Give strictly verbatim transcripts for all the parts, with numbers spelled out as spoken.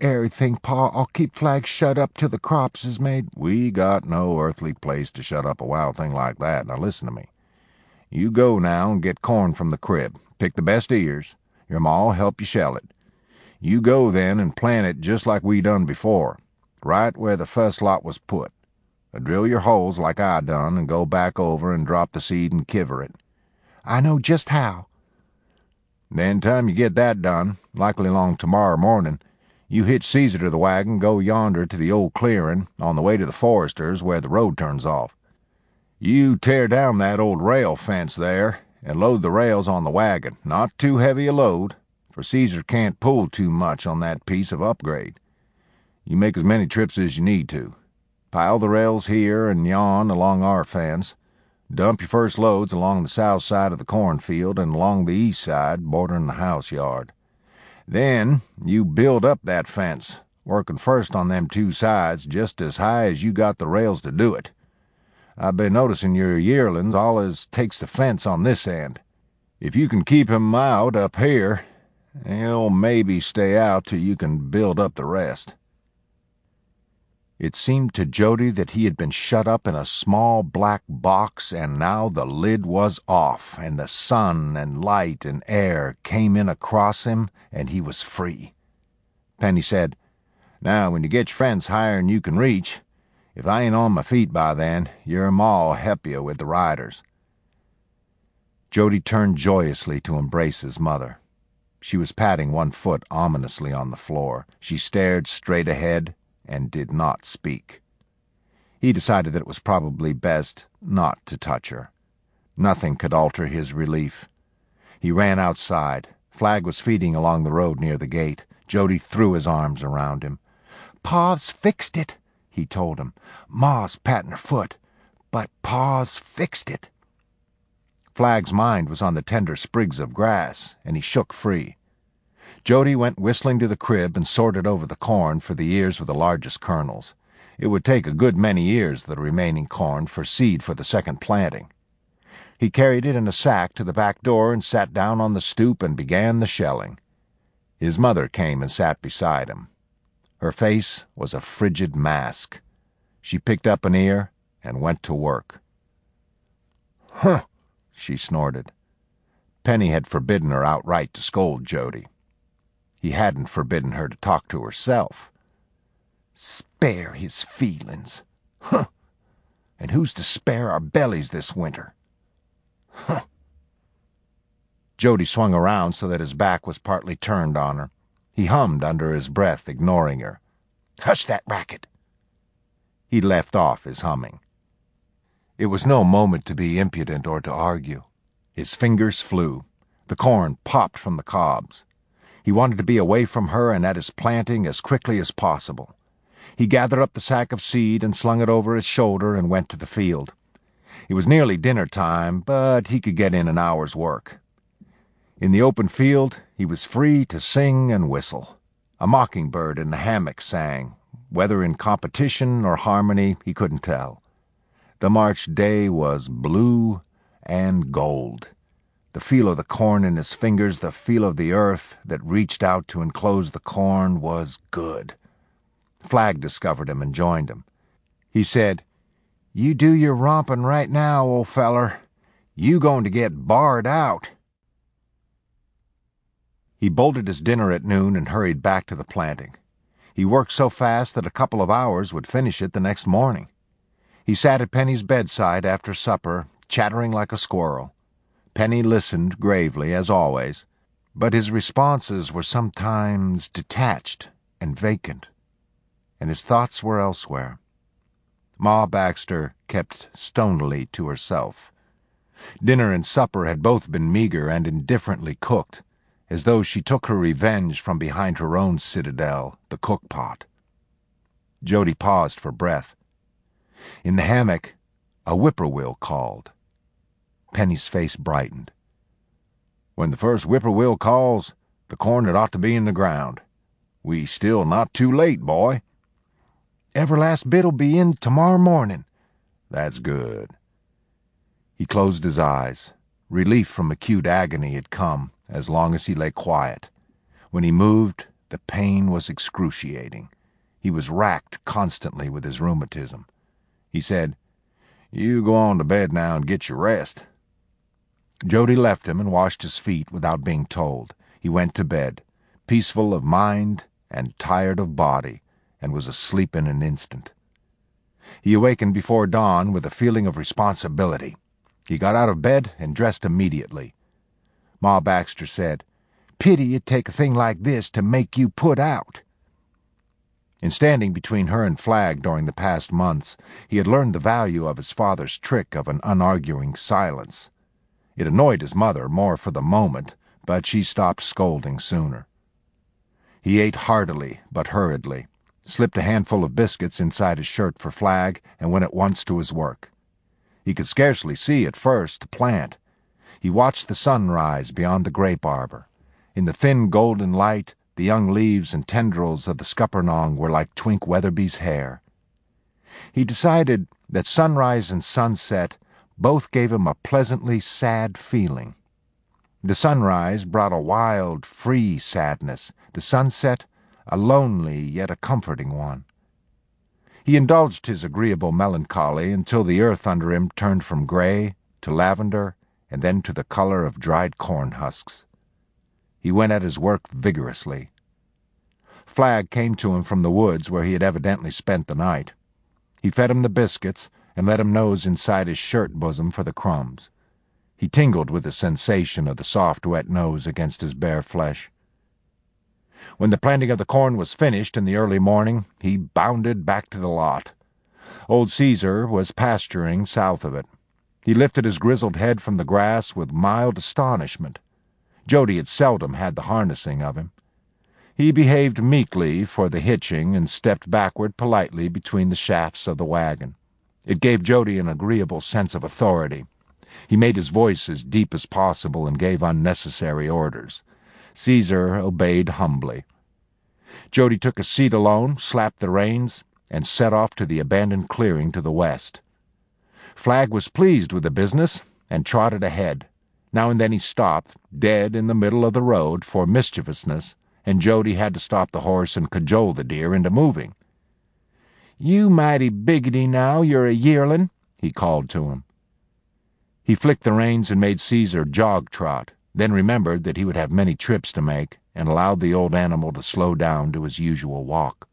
everything, Pa. I'll keep Flag shut up till the crops is made." "We got no earthly place to shut up a wild thing like that. Now listen to me. You go now and get corn from the crib. Pick the best ears. Your ma'll help you shell it. You go then and plant it just like we done before, right where the first lot was put. Drill your holes like I done and go back over and drop the seed and kiver it." "I know just how." "Then time you get that done, likely along tomorrow morning, you hitch Caesar to the wagon, go yonder to the old clearing on the way to the foresters where the road turns off. You tear down that old rail fence there and load the rails on the wagon. Not too heavy a load, for Caesar can't pull too much on that piece of upgrade. You make as many trips as you need to. Pile the rails here and yon along our fence. Dump your first loads along the south side of the cornfield and along the east side bordering the house yard. Then you build up that fence, working first on them two sides just as high as you got the rails to do it. I've been noticing your yearlings allus takes the fence on this end. If you can keep 'em out up here, they'll maybe stay out till you can build up the rest." It seemed to Jody that he had been shut up in a small black box, and now the lid was off, and the sun and light and air came in across him, and he was free. Penny said, "Now, when you get your fence higher'n you can reach, if I ain't on my feet by then, your ma'll help you with the riders." Jody turned joyously to embrace his mother. She was patting one foot ominously on the floor. She stared straight ahead and did not speak. He decided that it was probably best not to touch her. Nothing could alter his relief. He ran outside. Flag was feeding along the road near the gate. Jody threw his arms around him. "Pa's fixed it," he told him. "Ma's patting her foot, but Pa's fixed it." Flag's mind was on the tender sprigs of grass, and he shook free. Jody went whistling to the crib and sorted over the corn for the ears with the largest kernels. It would take a good many ears of the remaining corn for seed for the second planting. He carried it in a sack to the back door and sat down on the stoop and began the shelling. His mother came and sat beside him. Her face was a frigid mask. She picked up an ear and went to work. "Huh," she snorted. Penny had forbidden her outright to scold Jody. He hadn't forbidden her to talk to herself. "Spare his feelings. Huh. And who's to spare our bellies this winter? Huh." Jody swung around so that his back was partly turned on her. He hummed under his breath, ignoring her. "Hush that racket." He left off his humming. It was no moment to be impudent or to argue. His fingers flew. The corn popped from the cobs. He wanted to be away from her and at his planting as quickly as possible. He gathered up the sack of seed and slung it over his shoulder and went to the field. It was nearly dinner time, but he could get in an hour's work. In the open field, he was free to sing and whistle. A mockingbird in the hammock sang, whether in competition or harmony he couldn't tell. The March day was blue and gold. The feel of the corn in his fingers, the feel of the earth that reached out to enclose the corn was good. Flag discovered him and joined him. He said, "You do your romping right now, old feller. You going to get barred out." He bolted his dinner at noon and hurried back to the planting. He worked so fast that a couple of hours would finish it the next morning. He sat at Penny's bedside after supper, chattering like a squirrel. Penny listened gravely, as always, but his responses were sometimes detached and vacant, and his thoughts were elsewhere. Ma Baxter kept stonily to herself. Dinner and supper had both been meager and indifferently cooked, as though she took her revenge from behind her own citadel, the cook-pot. Jody paused for breath. In the hammock, a whippoorwill called. Penny's face brightened. "When the first whippoorwill calls, the corn had ought to be in the ground. We still not too late, boy." "Every last bit'll be in tomorrow morning." "That's good." He closed his eyes. Relief from acute agony had come as long as he lay quiet. When he moved, The pain was excruciating. He was racked constantly with his rheumatism. He said, "You go on to bed now and get your rest." Jody left him and washed his feet without being told. He went to bed, peaceful of mind and tired of body, and was asleep in an instant. He awakened before dawn with a feeling of responsibility. He got out of bed and dressed immediately. Ma Baxter said, "Pity it'd take a thing like this to make you put out." In standing between her and Flagg during the past months, he had learned the value of his father's trick of an unarguing silence. It annoyed his mother more for the moment, but she stopped scolding sooner. He ate heartily but hurriedly, slipped a handful of biscuits inside his shirt for Flagg, and went at once to his work. He could scarcely see at first the plant. He watched the sun rise beyond the grape arbor. In the thin golden light, the young leaves and tendrils of the scuppernong were like Twink Weatherby's hair. He decided that sunrise and sunset both gave him a pleasantly sad feeling. The sunrise brought a wild, free sadness, the sunset a lonely yet a comforting one. He indulged his agreeable melancholy until the earth under him turned from gray to lavender and then to the color of dried corn husks. He went at his work vigorously. Flagg came to him from the woods where he had evidently spent the night. He fed him the biscuits and let him nose inside his shirt bosom for the crumbs. He tingled with the sensation of the soft, wet nose against his bare flesh. When the planting of the corn was finished in the early morning, he bounded back to the lot. Old Caesar was pasturing south of it. He lifted his grizzled head from the grass with mild astonishment. Jody had seldom had the harnessing of him. He behaved meekly for the hitching and stepped backward politely between the shafts of the wagon. It gave Jody an agreeable sense of authority. He made his voice as deep as possible and gave unnecessary orders. Caesar obeyed humbly. Jody took a seat alone, slapped the reins, and set off to the abandoned clearing to the west. Flagg was pleased with the business and trotted ahead. Now and then he stopped, dead in the middle of the road, for mischievousness, and Jody had to stop the horse and cajole the deer into moving. "You mighty biggity now, you're a yearlin'," he called to him. He flicked the reins and made Caesar jog-trot, then remembered that he would have many trips to make, and allowed the old animal to slow down to his usual walk.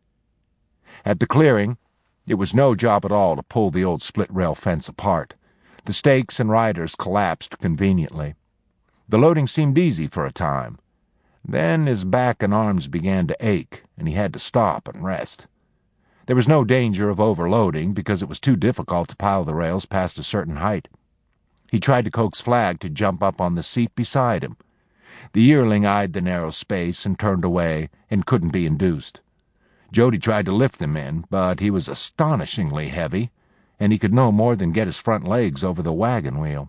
At the clearing, it was no job at all to pull the old split-rail fence apart. The stakes and riders collapsed conveniently. The loading seemed easy for a time. Then his back and arms began to ache, and he had to stop and rest. There was no danger of overloading because it was too difficult to pile the rails past a certain height. He tried to coax Flagg to jump up on the seat beside him. The yearling eyed the narrow space and turned away and couldn't be induced. Jody tried to lift him in, but he was astonishingly heavy, and he could no more than get his front legs over the wagon wheel.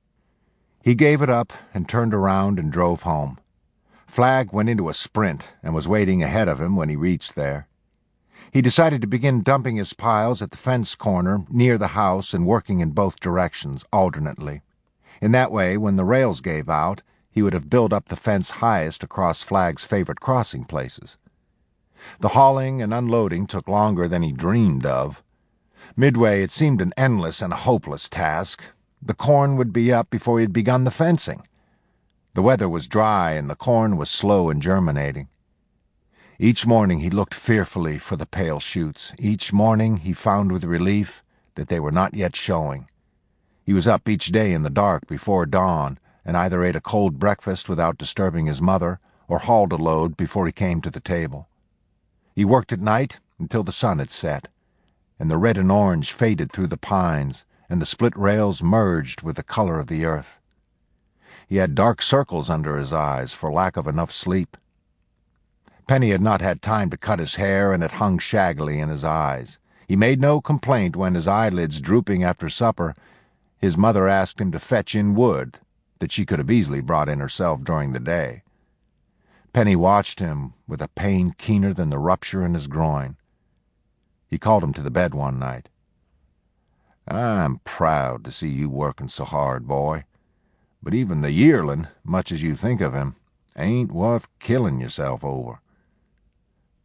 He gave it up and turned around and drove home. Flagg went into a sprint and was waiting ahead of him when he reached there. He decided to begin dumping his piles at the fence corner near the house and working in both directions alternately. In that way, when the rails gave out, he would have built up the fence highest across Flagg's favorite crossing places. The hauling and unloading took longer than he dreamed of. Midway, it seemed an endless and a hopeless task. The corn would be up before he had begun the fencing. The weather was dry and the corn was slow in germinating. Each morning he looked fearfully for the pale shoots. Each morning he found with relief that they were not yet showing. He was up each day in the dark before dawn, and either ate a cold breakfast without disturbing his mother, or hauled a load before he came to the table. He worked at night until the sun had set, and the red and orange faded through the pines, and the split rails merged with the color of the earth. He had dark circles under his eyes for lack of enough sleep. Penny had not had time to cut his hair, and it hung shaggily in his eyes. He made no complaint when, his eyelids drooping after supper, his mother asked him to fetch in wood that she could have easily brought in herself during the day. Penny watched him with a pain keener than the rupture in his groin. He called him to the bed one night. "I'm proud to see you working so hard, boy. But even the yearling, much as you think of him, ain't worth killing yourself over.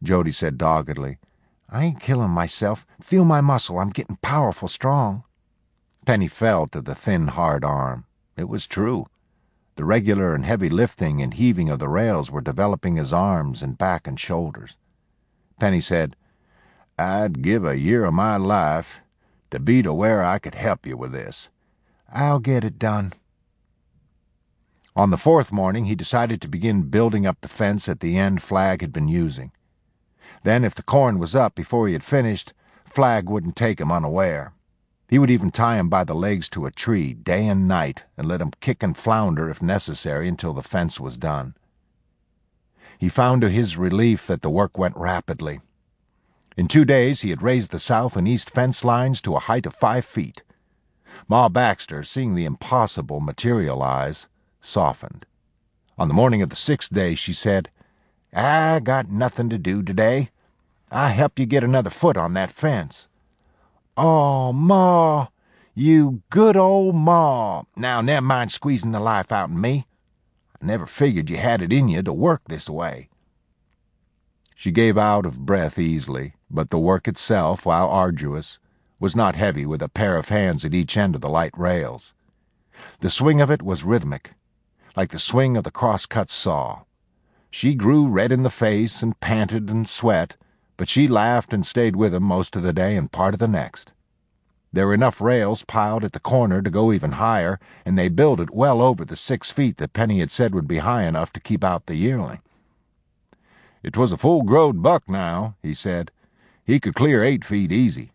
Jody said doggedly. "I ain't killing myself. Feel my muscle. I'm getting powerful strong." Penny felt of the thin, hard arm. It was true. The regular and heavy lifting and heaving of the rails were developing his arms and back and shoulders. Penny said, "I'd give a year of my life to be to where I could help you with this." "I'll get it done." On the fourth morning, he decided to begin building up the fence at the end Flag had been using. Then, if the corn was up before he had finished, Flag wouldn't take him unaware. He would even tie him by the legs to a tree day and night and let him kick and flounder if necessary until the fence was done. He found to his relief that the work went rapidly. In two days he had raised the south and east fence lines to a height of five feet. Ma Baxter, seeing the impossible materialize, softened. On the morning of the sixth day she said, "I got nothing to do today. I'll help you get another foot on that fence." "Oh, Ma, you good old Ma. Now, never mind squeezing the life out of me. I never figured you had it in you to work this way." She gave out of breath easily, but the work itself, while arduous, was not heavy with a pair of hands at each end of the light rails. The swing of it was rhythmic, like the swing of the cross-cut saw. She grew red in the face and panted and sweat, but she laughed and stayed with him most of the day and part of the next. There were enough rails piled at the corner to go even higher, and they built it well over the six feet that Penny had said would be high enough to keep out the yearling. "It was a full-growed buck now," he said. "He could clear eight feet easy."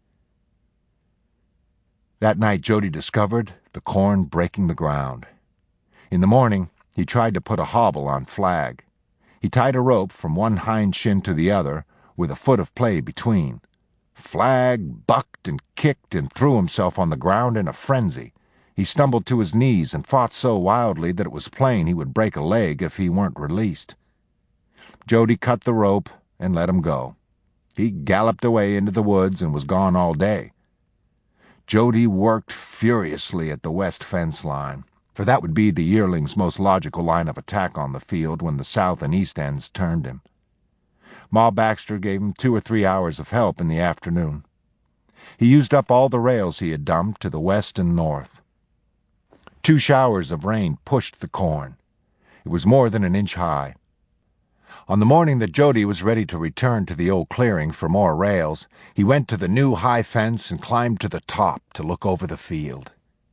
That night Jody discovered the corn breaking the ground. In the morning he tried to put a hobble on Flag. He tied a rope from one hind shin to the other, with a foot of play between. Flag bucked and kicked and threw himself on the ground in a frenzy. He stumbled to his knees and fought so wildly that it was plain he would break a leg if he weren't released. Jody cut the rope and let him go. He galloped away into the woods and was gone all day. Jody worked furiously at the west fence line, for that would be the yearling's most logical line of attack on the field when the south and east ends turned him. Ma Baxter gave him two or three hours of help in the afternoon. He used up all the rails he had dumped to the west and north. Two showers of rain pushed the corn. It was more than an inch high. On the morning that Jody was ready to return to the old clearing for more rails, he went to the new high fence and climbed to the top to look over the field.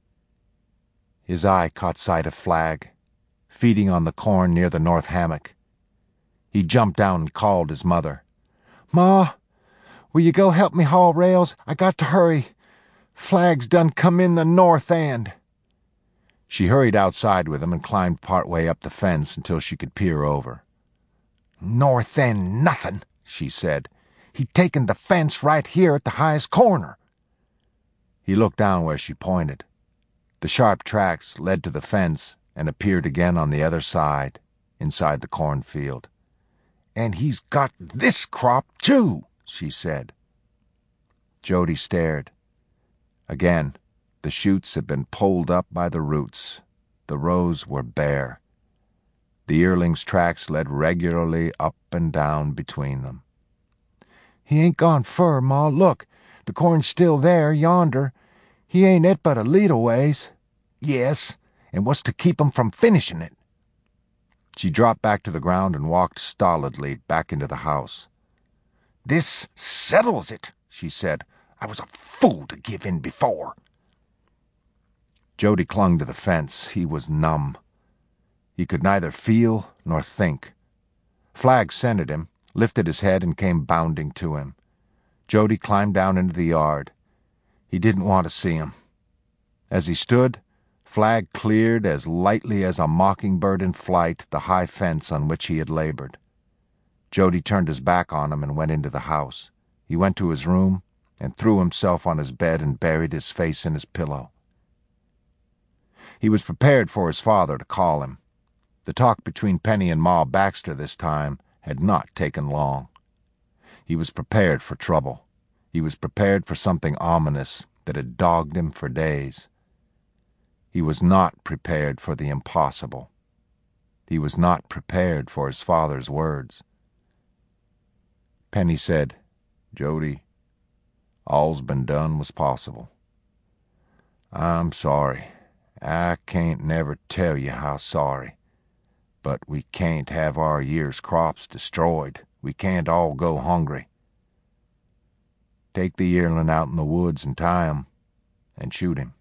His eye caught sight of Flag, feeding on the corn near the north hammock. He jumped down and called his mother. "Ma, will you go help me haul rails? I got to hurry. Flag's done come in the north end." She hurried outside with him and climbed part way up the fence until she could peer over. "North end nothing," she said. "He taken the fence right here at the highest corner." He looked down where she pointed. The sharp tracks led to the fence and appeared again on the other side, inside the cornfield. "And he's got this crop, too," she said. Jody stared. Again, the shoots had been pulled up by the roots. The rows were bare. The yearling's tracks led regularly up and down between them. "He ain't gone fur, Ma. Look, the corn's still there, yonder. He ain't it but a leetle ways." "Yes, and what's to keep him from finishing it?" She dropped back to the ground and walked stolidly back into the house. "This settles it," she said. "I was a fool to give in before." Jody clung to the fence. He was numb. He could neither feel nor think. Flag scented him, lifted his head, and came bounding to him. Jody climbed down into the yard. He didn't want to see him. As he stood, Flag cleared as lightly as a mockingbird in flight the high fence on which he had labored. Jody turned his back on him and went into the house. He went to his room and threw himself on his bed and buried his face in his pillow. He was prepared for his father to call him. The talk between Penny and Ma Baxter this time had not taken long. He was prepared for trouble. He was prepared for something ominous that had dogged him for days. He was not prepared for the impossible. He was not prepared for his father's words. Penny said, "Jody, all's been done was possible. I'm sorry. I can't never tell you how sorry. But we can't have our year's crops destroyed. We can't all go hungry. Take the yearling out in the woods and tie him, and shoot him."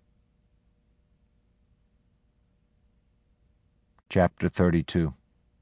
Chapter thirty-two.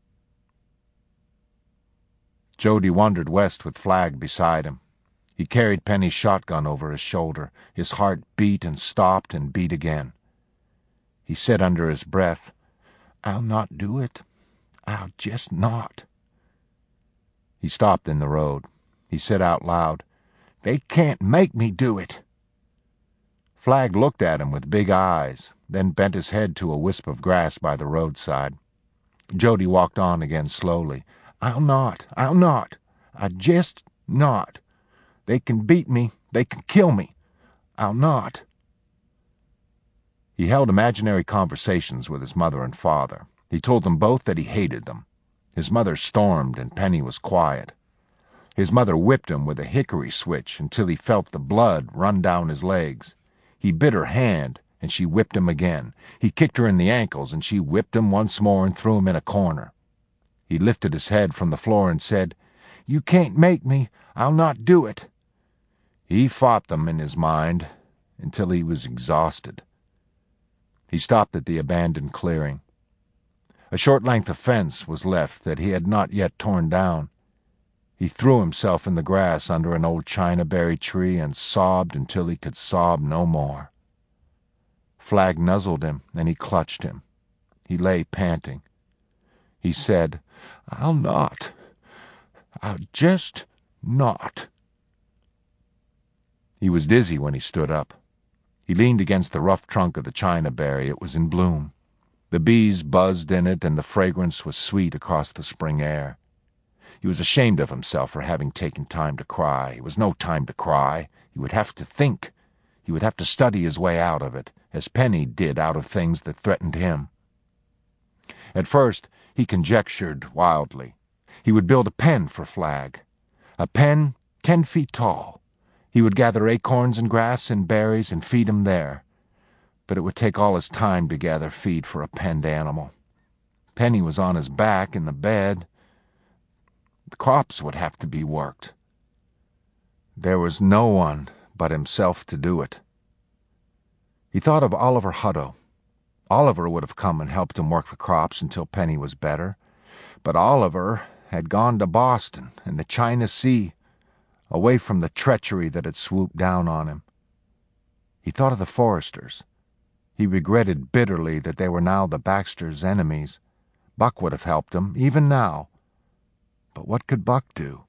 Jody wandered west with Flag beside him. He carried Penny's shotgun over his shoulder. His heart beat and stopped and beat again. He said under his breath, "I'll not do it. I'll just not." He stopped in the road. He said out loud, "They can't make me do it." Flag looked at him with big eyes, then bent his head to a wisp of grass by the roadside. Jody walked on again slowly. "I'll not. I'll not. I just not. They can beat me. They can kill me. I'll not." He held imaginary conversations with his mother and father. He told them both that he hated them. His mother stormed and Penny was quiet. His mother whipped him with a hickory switch until he felt the blood run down his legs. He bit her hand, and she whipped him again. He kicked her in the ankles, and she whipped him once more and threw him in a corner. He lifted his head from the floor and said, "You can't make me. I'll not do it." He fought them in his mind until he was exhausted. He stopped at the abandoned clearing. A short length of fence was left that he had not yet torn down. He threw himself in the grass under an old chinaberry tree and sobbed until he could sob no more. Flag nuzzled him, and he clutched him. He lay panting. He said, "I'll not. I'll just not." He was dizzy when he stood up. He leaned against the rough trunk of the chinaberry. It was in bloom. The bees buzzed in it, and the fragrance was sweet across the spring air. He was ashamed of himself for having taken time to cry. It was no time to cry. He would have to think. He would have to study his way out of it, as Penny did out of things that threatened him. At first, he conjectured wildly. He would build a pen for Flag. A pen ten feet tall. He would gather acorns and grass and berries and feed him there. But it would take all his time to gather feed for a penned animal. Penny was on his back in the bed. The crops would have to be worked. There was no one but himself to do it. He thought of Oliver Hutto. Oliver would have come and helped him work the crops until Penny was better. But Oliver had gone to Boston and the China Sea, away from the treachery that had swooped down on him. He thought of the Forresters. He regretted bitterly that they were now the Baxters' enemies. Buck would have helped him, even now. But what could Buck do?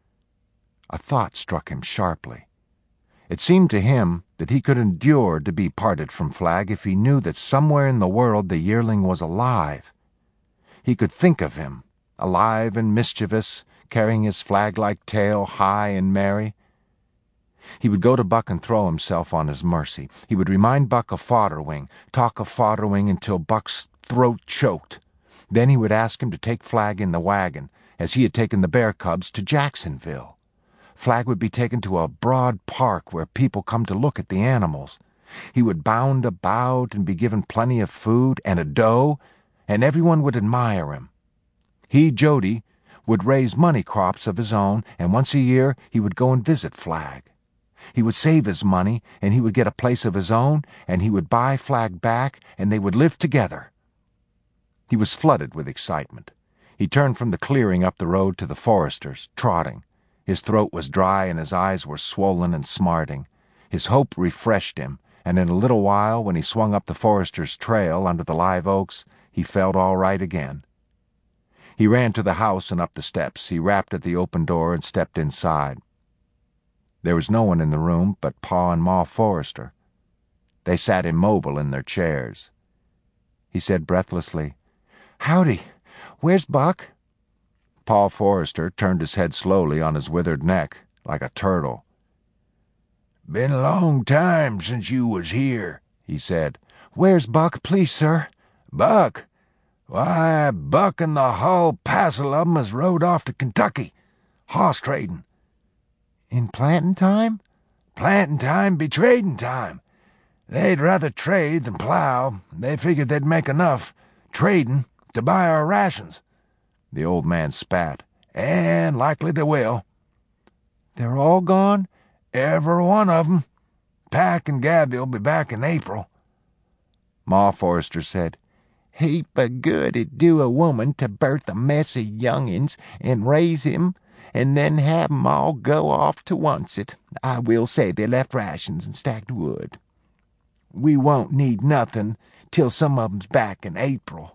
A thought struck him sharply. It seemed to him that he could endure to be parted from Flag if he knew that somewhere in the world the yearling was alive. He could think of him, alive and mischievous, carrying his flag-like tail high and merry. He would go to Buck and throw himself on his mercy. He would remind Buck of Fodderwing, talk of Fodderwing until Buck's throat choked. Then he would ask him to take Flag in the wagon, as he had taken the bear cubs to Jacksonville. Flag would be taken to a broad park where people come to look at the animals. He would bound about and be given plenty of food and a doe, and everyone would admire him. He, Jody, would raise money crops of his own, and once a year he would go and visit Flag. He would save his money, and he would get a place of his own, and he would buy Flag back, and they would live together. He was flooded with excitement. He turned from the clearing up the road to the Forresters, trotting. His throat was dry and his eyes were swollen and smarting. His hope refreshed him, and in a little while, when he swung up the Forresters' trail under the live oaks, he felt all right again. He ran to the house and up the steps. He rapped at the open door and stepped inside. There was no one in the room but Pa and Ma Forrester. They sat immobile in their chairs. He said breathlessly, "Howdy. Where's Buck?" Pa Forrester turned his head slowly on his withered neck, like a turtle. "Been a long time since you was here," he said. "Where's Buck, please, sir?" "Buck? Why, Buck and the hull passel of 'em has rode off to Kentucky. Hoss trading. In planting time? Planting time be trading time. They'd rather trade than plow. They figured they'd make enough, trading, to buy our rations. The old man spat. And likely they will. They're all gone? Every one of 'em. Pack and Gabby'll be back in April. Ma Forrester said, Heap o' good it do a woman to birth a mess of young'uns and raise 'em, and then have 'em all go off to oncet. I will say they left rations and stacked wood. We won't need nothin' till some of 'em's back in April.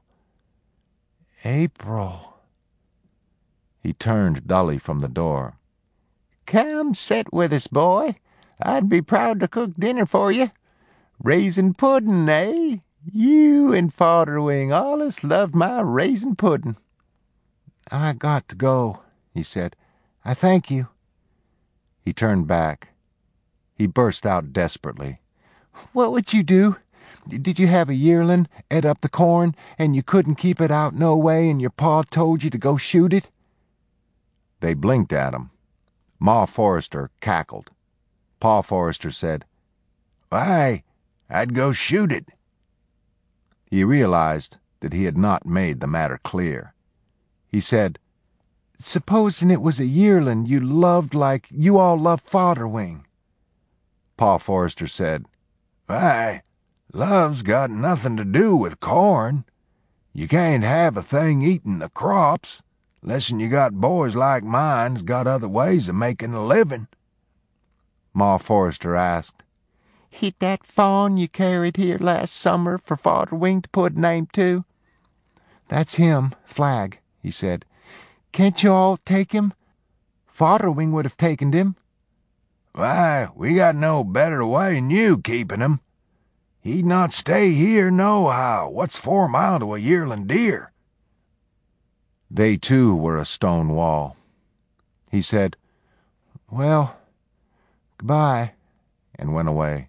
April. He turned dully from the door. Come set with us, boy. I'd be proud to cook dinner for you. Raisin puddin', eh? You and Fodderwing allus loved my raisin puddin'. I got to go, he said. I thank you. He turned back. He burst out desperately. What would you do? Did you have a yearling et up the corn, and you couldn't keep it out no way, and your pa told you to go shoot it? They blinked at him. Ma Forrester cackled. Pa Forrester said, Why, I'd go shoot it. He realized that he had not made the matter clear. He said, Supposin' it was a yearling you loved like you all love Fodderwing. Pa Forrester said, Why, love's got nothing to do with corn. You can't have a thing eatin' the crops, less'n you got boys like mine's got other ways of making a living. Ma Forrester asked, Hit that fawn you carried here last summer for Fodderwing to put a name to? That's him, Flag, he said. Can't you all take him? Fodderwing would have taken him. Why, we got no better way 'n you keeping him. He'd not stay here nohow. What's four mile to a yearling deer? They too were a stone wall. He said, Well, goodbye, and went away.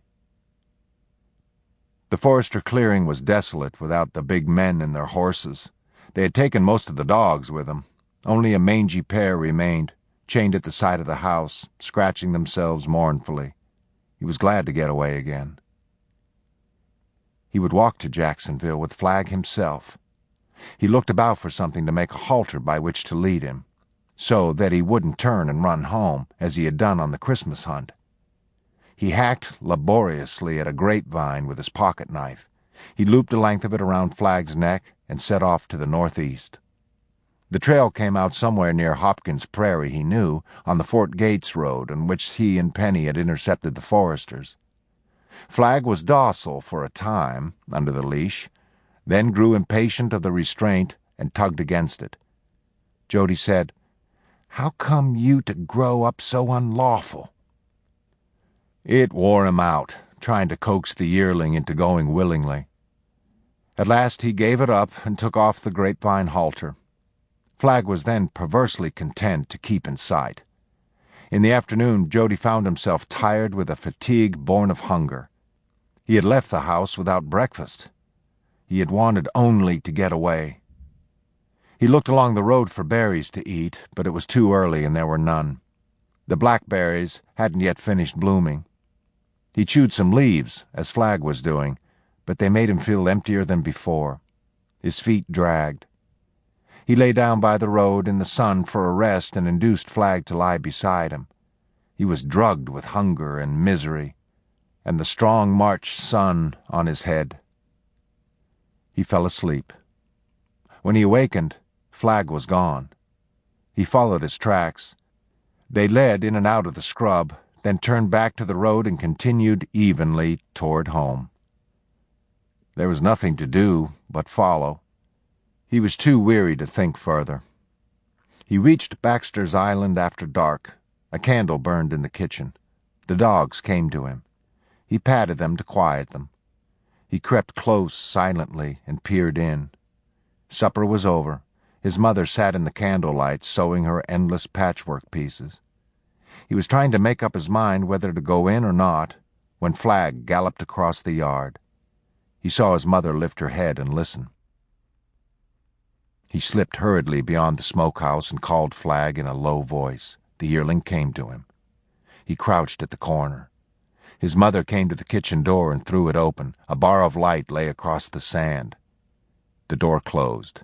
The Forrester clearing was desolate without the big men and their horses. They had taken most of the dogs with them. Only a mangy pair remained, chained at the side of the house, scratching themselves mournfully. He was glad to get away again. He would walk to Jacksonville with Flag himself. He looked about for something to make a halter by which to lead him, so that he wouldn't turn and run home, as he had done on the Christmas hunt. He hacked laboriously at a grapevine with his pocket knife. He looped the length of it around Flag's neck and set off to the northeast. The trail came out somewhere near Hopkins Prairie, he knew, on the Fort Gates road on which he and Penny had intercepted the Forresters. Flag was docile for a time, under the leash, then grew impatient of the restraint and tugged against it. Jody said, How come you to grow up so unlawful? It wore him out, trying to coax the yearling into going willingly. At last he gave it up and took off the grapevine halter. Flag was then perversely content to keep in sight. In the afternoon, Jody found himself tired with a fatigue born of hunger. He had left the house without breakfast. He had wanted only to get away. He looked along the road for berries to eat, but it was too early and there were none. The blackberries hadn't yet finished blooming. He chewed some leaves, as Flag was doing, but they made him feel emptier than before. His feet dragged. He lay down by the road in the sun for a rest and induced Flag to lie beside him. He was drugged with hunger and misery, and the strong March sun on his head. He fell asleep. When he awakened, Flag was gone. He followed his tracks. They led in and out of the scrub, then turned back to the road and continued evenly toward home. There was nothing to do but follow. He was too weary to think further. He reached Baxter's Island after dark. A candle burned in the kitchen. The dogs came to him. He patted them to quiet them. He crept close silently and peered in. Supper was over. His mother sat in the candlelight sewing her endless patchwork pieces. He was trying to make up his mind whether to go in or not when Flag galloped across the yard. He saw his mother lift her head and listen. He slipped hurriedly beyond the smokehouse and called Flag in a low voice. The yearling came to him. He crouched at the corner. His mother came to the kitchen door and threw it open. A bar of light lay across the sand. The door closed.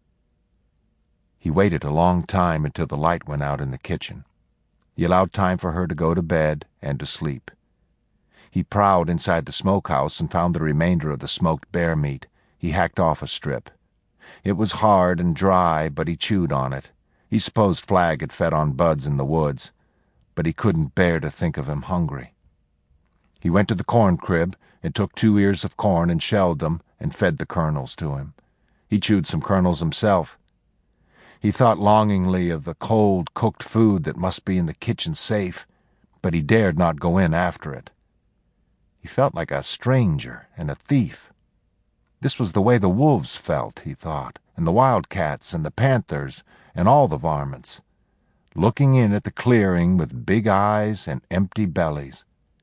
He waited a long time until the light went out in the kitchen. He allowed time for her to go to bed and to sleep. He prowled inside the smokehouse and found the remainder of the smoked bear meat. He hacked off a strip. It was hard and dry, but he chewed on it. He supposed Flag had fed on buds in the woods, but he couldn't bear to think of him hungry. He went to the corn crib and took two ears of corn and shelled them and fed the kernels to him. He chewed some kernels himself. He thought longingly of the cold, cooked food that must be in the kitchen safe, but he dared not go in after it. He felt like a stranger and a thief. This was the way the wolves felt, he thought, and the wildcats and the panthers and all the varmints, looking in at the clearing with big eyes and empty bellies.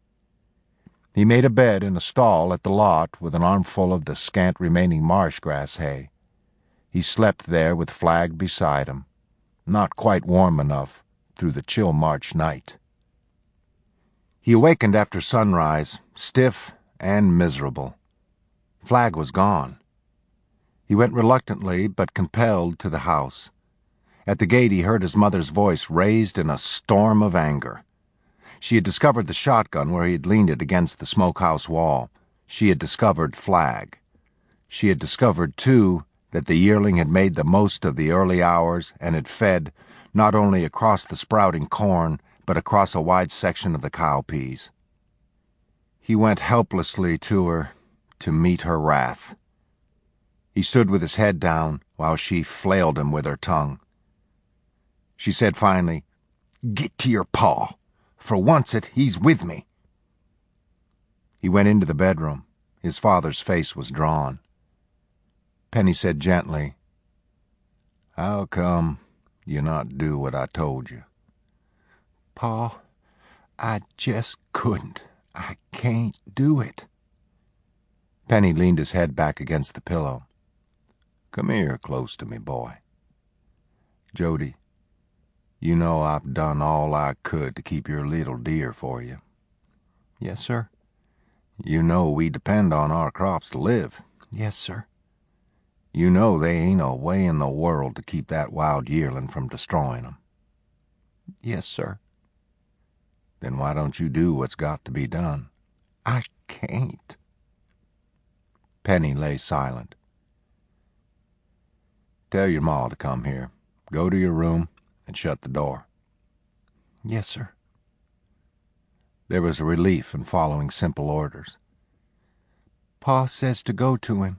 He made a bed in a stall at the lot with an armful of the scant remaining marsh grass hay. He slept there with Flag beside him, not quite warm enough through the chill March night. He awakened after sunrise, stiff and miserable. Flag was gone. He went reluctantly but compelled to the house. At the gate he heard his mother's voice raised in a storm of anger. She had discovered the shotgun where he had leaned it against the smokehouse wall. She had discovered Flag. She had discovered, too, that the yearling had made the most of the early hours and had fed, not only across the sprouting corn, but across a wide section of the cowpeas. He went helplessly to her to meet her wrath. He stood with his head down while she flailed him with her tongue. She said finally, "Get to your paw. For oncet he's with me." He went into the bedroom. His father's face was drawn. Penny said gently, "How come you not do what I told you?" "Pa, I just couldn't. I can't do it." Penny leaned his head back against the pillow. "Come here close to me, boy. Jody, you know I've done all I could to keep your little dear for you." "Yes, sir." "You know we depend on our crops to live." "Yes, sir." "You know they ain't a way in the world to keep that wild yearling from destroying them." "Yes, sir." "Then why don't you do what's got to be done?" "I can't." Penny lay silent. "Tell your ma to come here. Go to your room and shut the door." "Yes, sir." There was a relief in following simple orders. "Pa says to go to him."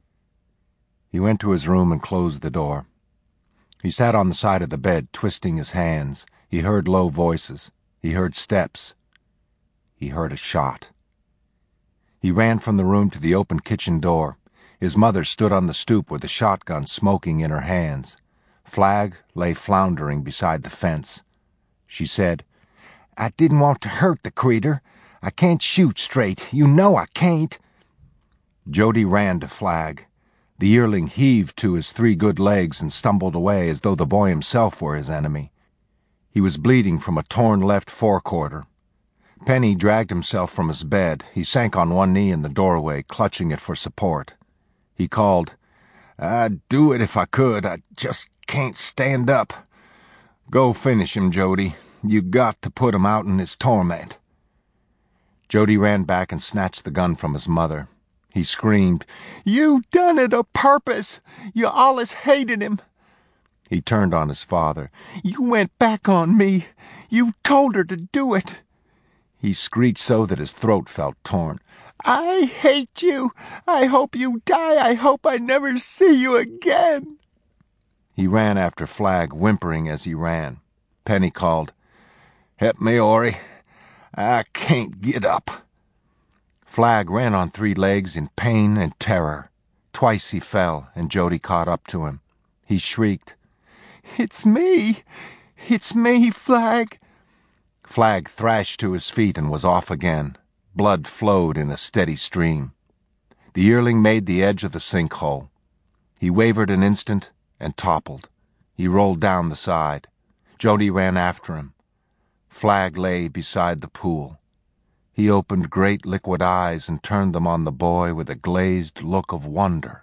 He went to his room and closed the door. He sat on the side of the bed, twisting his hands. He heard low voices. He heard steps. He heard a shot. He ran from the room to the open kitchen door. His mother stood on the stoop with the shotgun smoking in her hands. Flag lay floundering beside the fence. She said, "I didn't want to hurt the creetur. I can't shoot straight. You know I can't." Jody ran to Flag. The yearling heaved to his three good legs and stumbled away as though the boy himself were his enemy. He was bleeding from a torn left forequarter. Penny dragged himself from his bed. He sank on one knee in the doorway, clutching it for support. He called, "I'd do it if I could. I just can't stand up. Go finish him, Jody. You got to put him out in his torment." Jody ran back and snatched the gun from his mother. He screamed, "You done it a purpose. You allus hated him." He turned on his father. "You went back on me. You told her to do it." He screeched so that his throat felt torn. "I hate you. I hope you die. I hope I never see you again." He ran after Flag, whimpering as he ran. Penny called, "Help me, Ori. I can't get up." Flag ran on three legs in pain and terror. Twice he fell, and Jody caught up to him. He shrieked, "It's me! It's me, Flag!" Flag thrashed to his feet and was off again. Blood flowed in a steady stream. The yearling made the edge of the sinkhole. He wavered an instant and toppled. He rolled down the side. Jody ran after him. Flagg lay beside the pool. He opened great liquid eyes and turned them on the boy with a glazed look of wonder.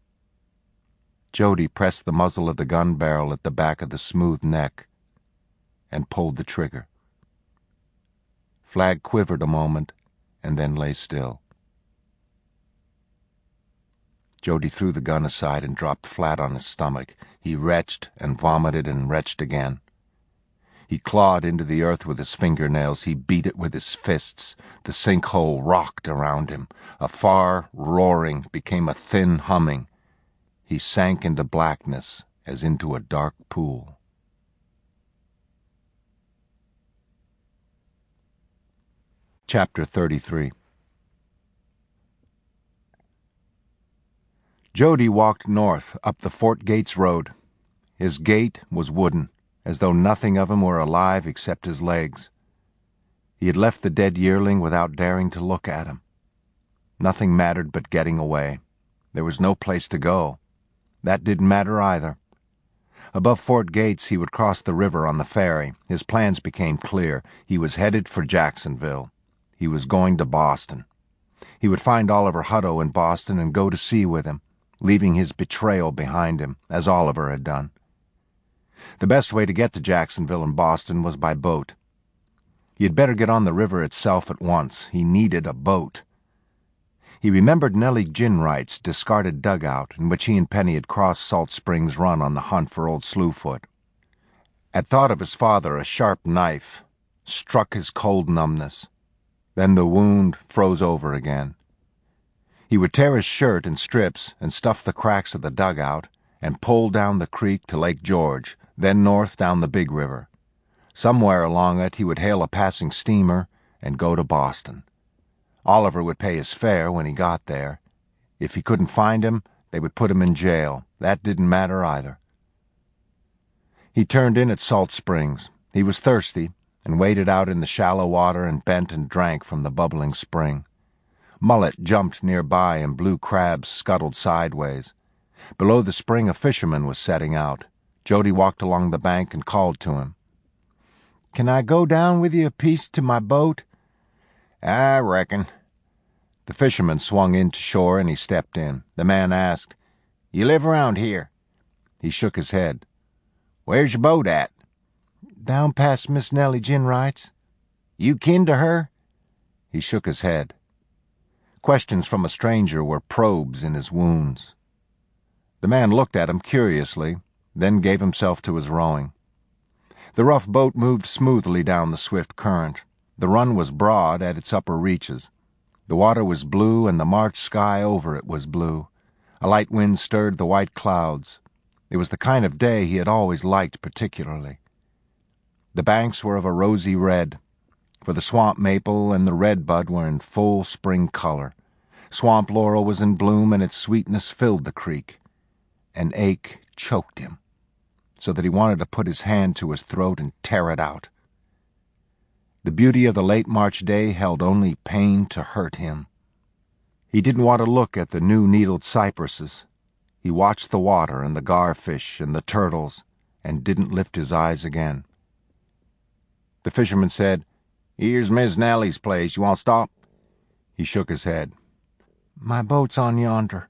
Jody pressed the muzzle of the gun barrel at the back of the smooth neck and pulled the trigger. Flagg quivered a moment and then lay still. Jody threw the gun aside and dropped flat on his stomach. He retched and vomited and retched again. He clawed into the earth with his fingernails. He beat it with his fists. The sinkhole rocked around him. A far roaring became a thin humming. He sank into blackness as into a dark pool. Chapter thirty-three. Jody walked north up the Fort Gates Road. His gait was wooden, as though nothing of him were alive except his legs. He had left the dead yearling without daring to look at him. Nothing mattered but getting away. There was no place to go. That didn't matter either. Above Fort Gates, he would cross the river on the ferry. His plans became clear. He was headed for Jacksonville. He was going to Boston. He would find Oliver Hutto in Boston and go to sea with him, leaving his betrayal behind him, as Oliver had done. The best way to get to Jacksonville and Boston was by boat. He had better get on the river itself at once. He needed a boat. He remembered Nellie Ginwright's discarded dugout in which he and Penny had crossed Salt Springs Run on the hunt for old Slewfoot. At thought of his father, a sharp knife struck his cold numbness. Then the wound froze over again. He would tear his shirt in strips and stuff the cracks of the dugout and pull down the creek to Lake George, then north down the Big River. Somewhere along it he would hail a passing steamer and go to Boston. Oliver would pay his fare when he got there. If he couldn't find him, they would put him in jail. That didn't matter either. He turned in at Salt Springs. He was thirsty and waded out in the shallow water and bent and drank from the bubbling spring. Mullet jumped nearby and blue crabs scuttled sideways. Below the spring a fisherman was setting out. Jody walked along the bank and called to him. "Can I go down with you a piece to my boat?" "I reckon." The fisherman swung in to shore and he stepped in. The man asked, "You live around here?" He shook his head. "Where's your boat at?" "Down past Miss Nellie Ginwright's." "You kin to her?" He shook his head. Questions from a stranger were probes in his wounds. The man looked at him curiously, then gave himself to his rowing. The rough boat moved smoothly down the swift current. The run was broad at its upper reaches. The water was blue, and the March sky over it was blue. A light wind stirred the white clouds. It was the kind of day he had always liked particularly. The banks were of a rosy red, for the swamp maple and the redbud were in full spring color. Swamp laurel was in bloom, and its sweetness filled the creek. An ache choked him, so that he wanted to put his hand to his throat and tear it out. The beauty of the late March day held only pain to hurt him. He didn't want to look at the new-needled cypresses. He watched the water and the garfish and the turtles, and didn't lift his eyes again. The fisherman said, "Here's Miss Nellie's place. You want to stop?" He shook his head. "My boat's on yonder."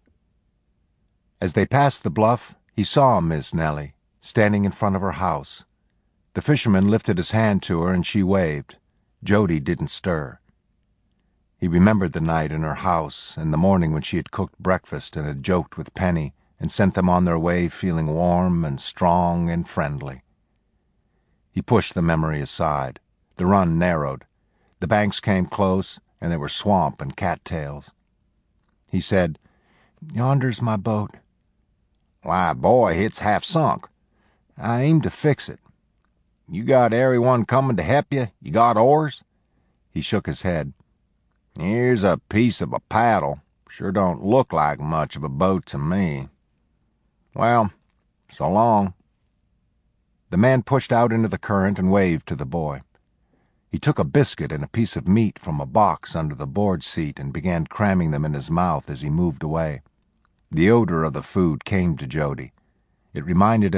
As they passed the bluff, he saw Miss Nellie, standing in front of her house. The fisherman lifted his hand to her, and she waved. Jody didn't stir. He remembered the night in her house, and the morning when she had cooked breakfast and had joked with Penny, and sent them on their way feeling warm and strong and friendly. He pushed the memory aside. The run narrowed. The banks came close, and there were swamp and cattails. He said, "Yonder's my boat." "Why, boy, it's half sunk." "I aim to fix it." "You got every one comin' to help you? You got oars?" He shook his head. "Here's a piece of a paddle. Sure don't look like much of a boat to me. Well, so long." The man pushed out into the current and waved to the boy. He took a biscuit and a piece of meat from a box under the board seat and began cramming them in his mouth as he moved away. The odor of the food came to Jody. It reminded him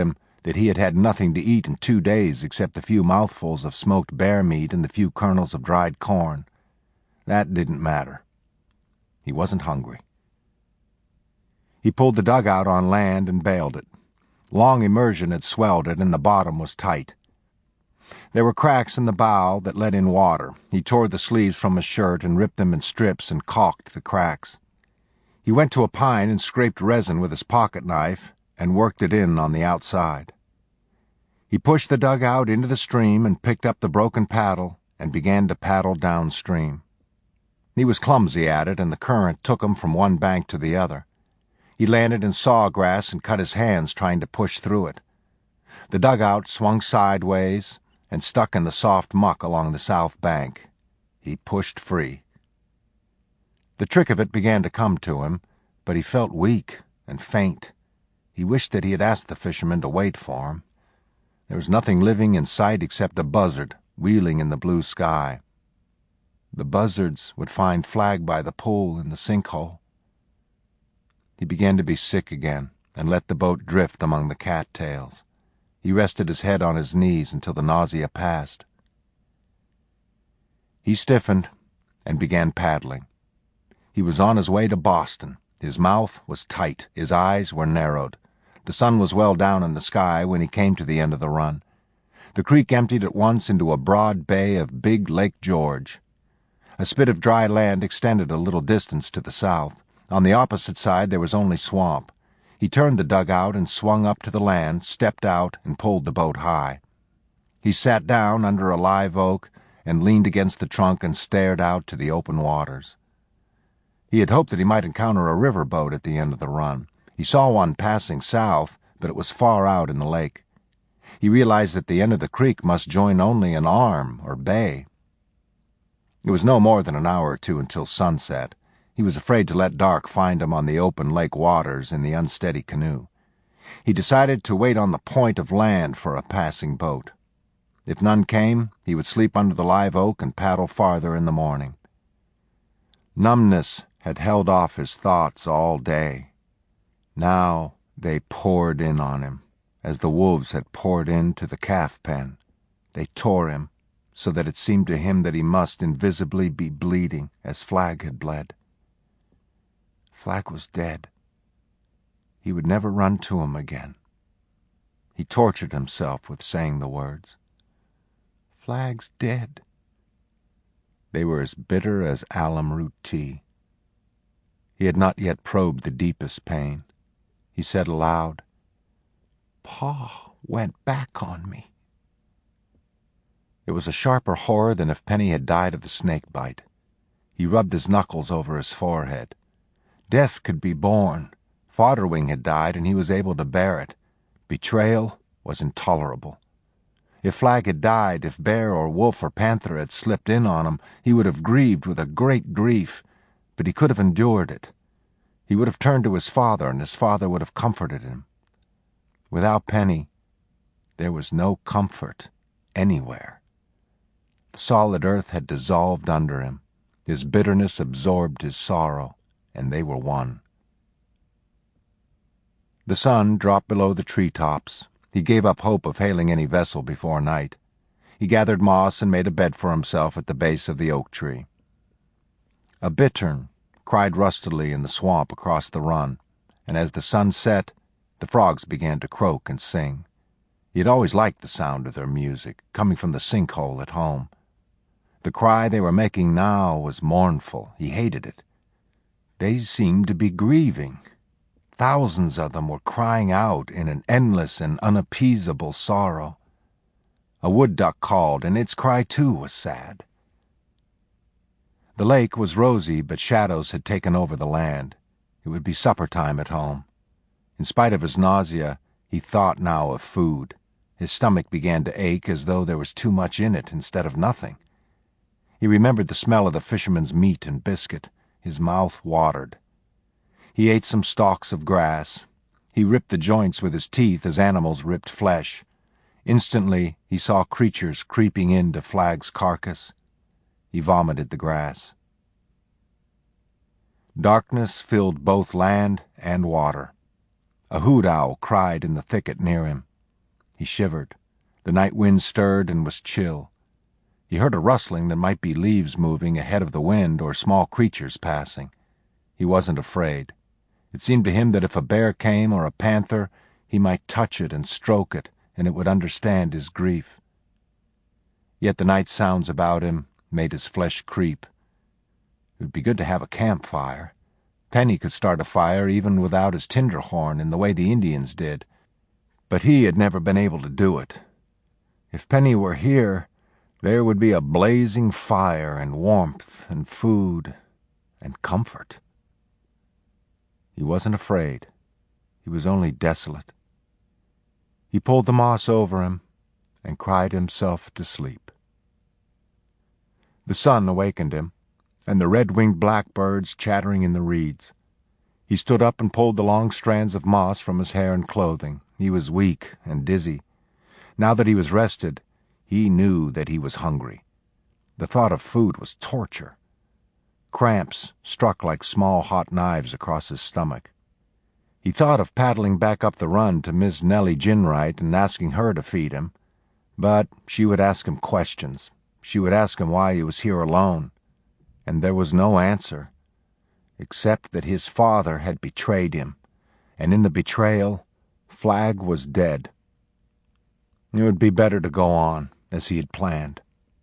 that he had had nothing to eat in two days except the few mouthfuls of smoked bear meat and the few kernels of dried corn. That didn't matter. He wasn't hungry. He pulled the dugout on land and bailed it. Long immersion had swelled it, and the bottom was tight. There were cracks in the bow that let in water. He tore the sleeves from his shirt and ripped them in strips and caulked the cracks. He went to a pine and scraped resin with his pocket knife and worked it in on the outside. He pushed the dugout into the stream and picked up the broken paddle and began to paddle downstream. He was clumsy at it, and the current took him from one bank to the other. He landed in sawgrass and cut his hands trying to push through it. The dugout swung sideways and stuck in the soft muck along the south bank. He pushed free. The trick of it began to come to him, but he felt weak and faint. He wished that he had asked the fisherman to wait for him. There was nothing living in sight except a buzzard wheeling in the blue sky. The buzzards would find Flag by the pool in the sinkhole. He began to be sick again and let the boat drift among the cattails. He rested his head on his knees until the nausea passed. He stiffened and began paddling. He was on his way to Boston. His mouth was tight. His eyes were narrowed. The sun was well down in the sky when he came to the end of the run. The creek emptied at once into a broad bay of Big Lake George. A spit of dry land extended a little distance to the south. On the opposite side there was only swamp. He turned the dugout and swung up to the land, stepped out, and pulled the boat high. He sat down under a live oak and leaned against the trunk and stared out to the open waters. He had hoped that he might encounter a river boat at the end of the run. He saw one passing south, but it was far out in the lake. He realized that the end of the creek must join only an arm or bay. It was no more than an hour or two until sunset. He was afraid to let dark find him on the open lake waters in the unsteady canoe. He decided to wait on the point of land for a passing boat. If none came, he would sleep under the live oak and paddle farther in the morning. Numbness had held off his thoughts all day. Now they poured in on him, as the wolves had poured into the calf pen. They tore him, so that it seemed to him that he must invisibly be bleeding as Flag had bled. Flag was dead. He would never run to him again. He tortured himself with saying the words. Flag's dead. They were as bitter as alum root tea. He had not yet probed the deepest pain. He said aloud, Pa went back on me. It was a sharper horror than if Penny had died of the snake bite. He rubbed his knuckles over his forehead. Death could be borne. Fodderwing had died, and he was able to bear it. Betrayal was intolerable. If Flag had died, if bear or wolf or panther had slipped in on him, he would have grieved with a great grief, but he could have endured it. He would have turned to his father, and his father would have comforted him. Without Penny, there was no comfort anywhere. The solid earth had dissolved under him. His bitterness absorbed his sorrow, and they were one. The sun dropped below the treetops. He gave up hope of hailing any vessel before night. He gathered moss and made a bed for himself at the base of the oak tree. A bittern cried rustily in the swamp across the run, and as the sun set, the frogs began to croak and sing. He had always liked the sound of their music, coming from the sinkhole at home. The cry they were making now was mournful. He hated it. They seemed to be grieving. Thousands of them were crying out in an endless and unappeasable sorrow. A wood duck called, and its cry too was sad. The lake was rosy, but shadows had taken over the land. It would be supper time at home. In spite of his nausea, he thought now of food. His stomach began to ache as though there was too much in it instead of nothing. He remembered the smell of the fisherman's meat and biscuit. His mouth watered. He ate some stalks of grass. He ripped the joints with his teeth as animals ripped flesh. Instantly, he saw creatures creeping into Flag's carcass. He vomited the grass. Darkness filled both land and water. A hoot owl cried in the thicket near him. He shivered. The night wind stirred and was chill. He heard a rustling that might be leaves moving ahead of the wind or small creatures passing. He wasn't afraid. It seemed to him that if a bear came or a panther, he might touch it and stroke it, and it would understand his grief. Yet the night sounds about him made his flesh creep. It would be good to have a campfire. Penny could start a fire even without his tinder horn in the way the Indians did, but he had never been able to do it. If Penny were here, there would be a blazing fire and warmth and food and comfort. He wasn't afraid. He was only desolate. He pulled the moss over him and cried himself to sleep. The sun awakened him, and the red-winged blackbirds chattering in the reeds. He stood up and pulled the long strands of moss from his hair and clothing. He was weak and dizzy. Now that he was rested, he knew that he was hungry. The thought of food was torture. Cramps struck like small hot knives across his stomach. He thought of paddling back up the run to Miss Nellie Ginwright and asking her to feed him, but she would ask him questions. She would ask him why he was here alone, and there was no answer, except that his father had betrayed him, and in the betrayal, Flagg was dead. It would be better to go on, as he had planned.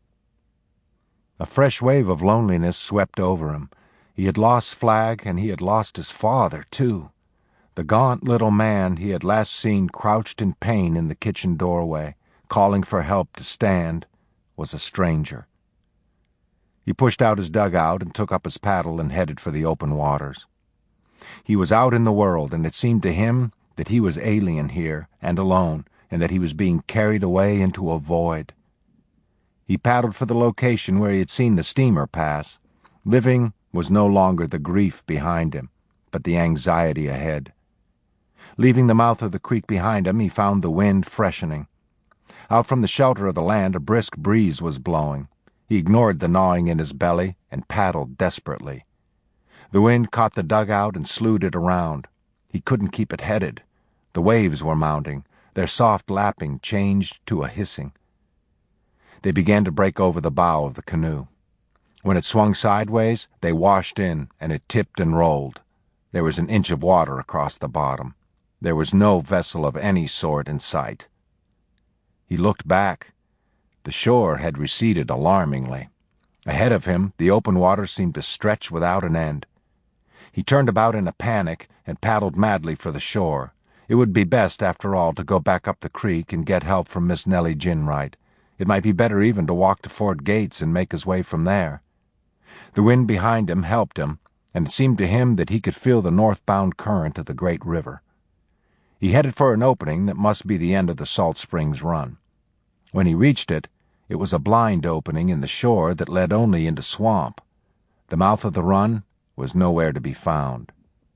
A fresh wave of loneliness swept over him. He had lost Flagg, and he had lost his father, too. The gaunt little man he had last seen crouched in pain in the kitchen doorway, calling for help to stand, was a stranger. He pushed out his dugout and took up his paddle and headed for the open waters. He was out in the world, and it seemed to him that he was alien here and alone, and that he was being carried away into a void. He paddled for the location where he had seen the steamer pass. Living was no longer the grief behind him, but the anxiety ahead. Leaving the mouth of the creek behind him, he found the wind freshening. Out from the shelter of the land, a brisk breeze was blowing. He ignored the gnawing in his belly and paddled desperately. The wind caught the dugout and slewed it around. He couldn't keep it headed. The waves were mounting. Their soft lapping changed to a hissing. They began to break over the bow of the canoe. When it swung sideways, they washed in, and it tipped and rolled. There was an inch of water across the bottom. There was no vessel of any sort in sight. He looked back. The shore had receded alarmingly. Ahead of him, the open water seemed to stretch without an end. He turned about in a panic and paddled madly for the shore. It would be best, after all, to go back up the creek and get help from Miss Nellie Ginwright. It might be better even to walk to Fort Gates and make his way from there. The wind behind him helped him, and it seemed to him that he could feel the northbound current of the great river. He headed for an opening that must be the end of the Salt Springs run. When he reached it, it was a blind opening in the shore that led only into swamp. The mouth of the run was nowhere to be found.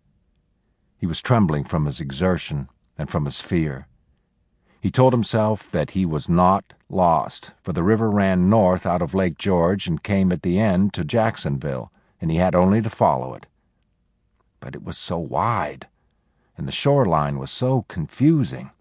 He was trembling from his exertion and from his fear. He told himself that he was not lost, for the river ran north out of Lake George and came at the end to Jacksonville, and he had only to follow it. But it was so wide, and the shoreline was so confusing.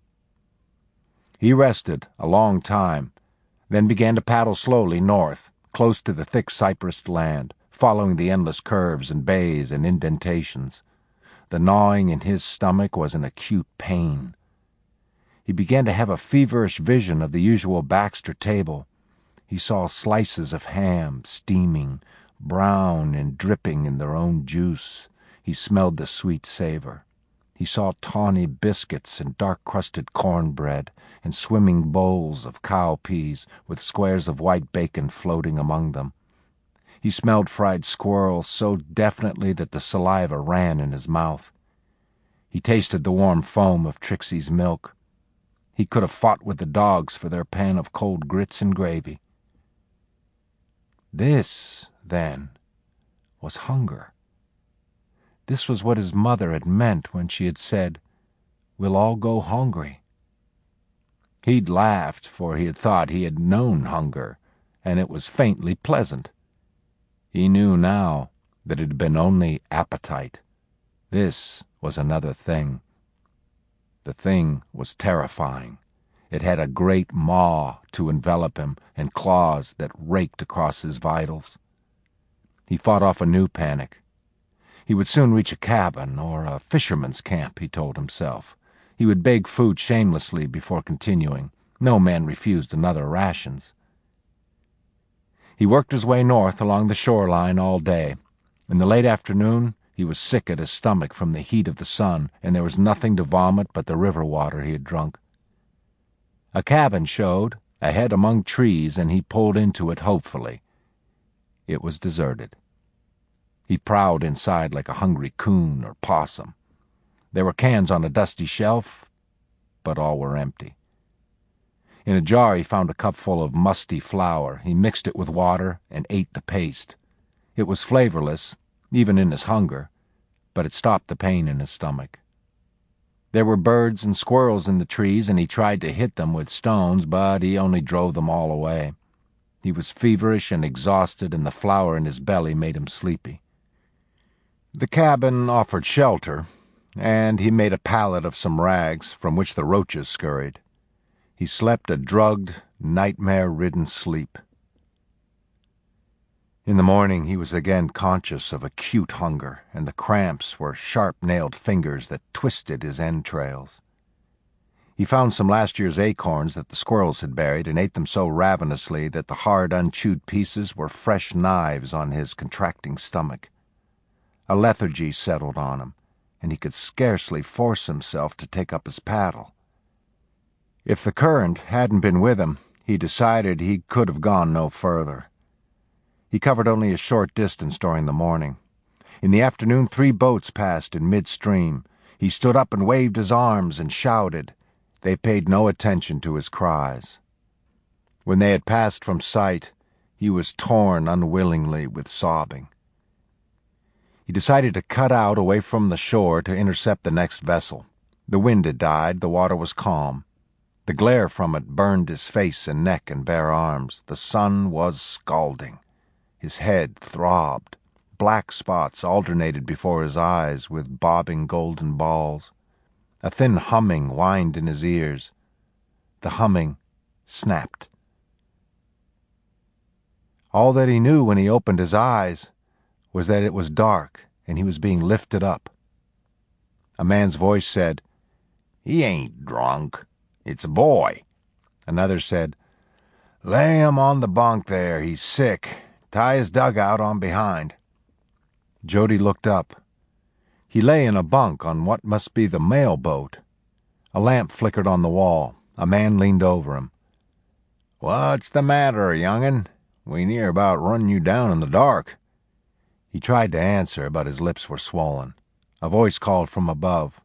He rested a long time, then began to paddle slowly north, close to the thick cypressed land, following the endless curves and bays and indentations. The gnawing in his stomach was an acute pain. He began to have a feverish vision of the usual Baxter table. He saw slices of ham steaming, brown and dripping in their own juice. He smelled the sweet savor. He saw tawny biscuits and dark-crusted cornbread and swimming bowls of cowpeas with squares of white bacon floating among them. He smelled fried squirrel so definitely that the saliva ran in his mouth. He tasted the warm foam of Trixie's milk. He could have fought with the dogs for their pan of cold grits and gravy. This, then, was hunger. This was what his mother had meant when she had said, "We'll all go hungry." He'd laughed, for he had thought he had known hunger, and it was faintly pleasant. He knew now that it had been only appetite. This was another thing. The thing was terrifying. It had a great maw to envelop him and claws that raked across his vitals. He fought off a new panic. He would soon reach a cabin or a fisherman's camp, he told himself. He would beg food shamelessly before continuing. No man refused another rations. He worked his way north along the shoreline all day. In the late afternoon, he was sick at his stomach from the heat of the sun, and there was nothing to vomit but the river water he had drunk. A cabin showed, ahead among trees, and he pulled into it hopefully. It was deserted. He prowled inside like a hungry coon or possum. There were cans on a dusty shelf, but all were empty. In a jar he found a cupful of musty flour. He mixed it with water and ate the paste. It was flavorless, even in his hunger, but it stopped the pain in his stomach. There were birds and squirrels in the trees, and he tried to hit them with stones, but he only drove them all away. He was feverish and exhausted, and the flour in his belly made him sleepy. The cabin offered shelter, and he made a pallet of some rags from which the roaches scurried. He slept a drugged, nightmare-ridden sleep. In the morning he was again conscious of acute hunger, and the cramps were sharp-nailed fingers that twisted his entrails. He found some last year's acorns that the squirrels had buried and ate them so ravenously that the hard, unchewed pieces were fresh knives on his contracting stomach. A lethargy settled on him, and he could scarcely force himself to take up his paddle. If the current hadn't been with him, he decided he could have gone no further. He covered only a short distance during the morning. In the afternoon, three boats passed in midstream. He stood up and waved his arms and shouted. They paid no attention to his cries. When they had passed from sight, he was torn unwillingly with sobbing. He decided to cut out away from the shore to intercept the next vessel. The wind had died, the water was calm. The glare from it burned his face and neck and bare arms. The sun was scalding. His head throbbed. Black spots alternated before his eyes with bobbing golden balls. A thin humming whined in his ears. The humming snapped. All that he knew when he opened his eyes was that it was dark and he was being lifted up. A man's voice said, "He ain't drunk. It's a boy." Another said, "Lay him on the bunk there. He's sick. Tie his dugout on behind." Jody looked up. He lay in a bunk on what must be the mail boat. A lamp flickered on the wall. A man leaned over him. "What's the matter, young'un? We near about run you down in the dark." He tried to answer, but his lips were swollen. A voice called from above.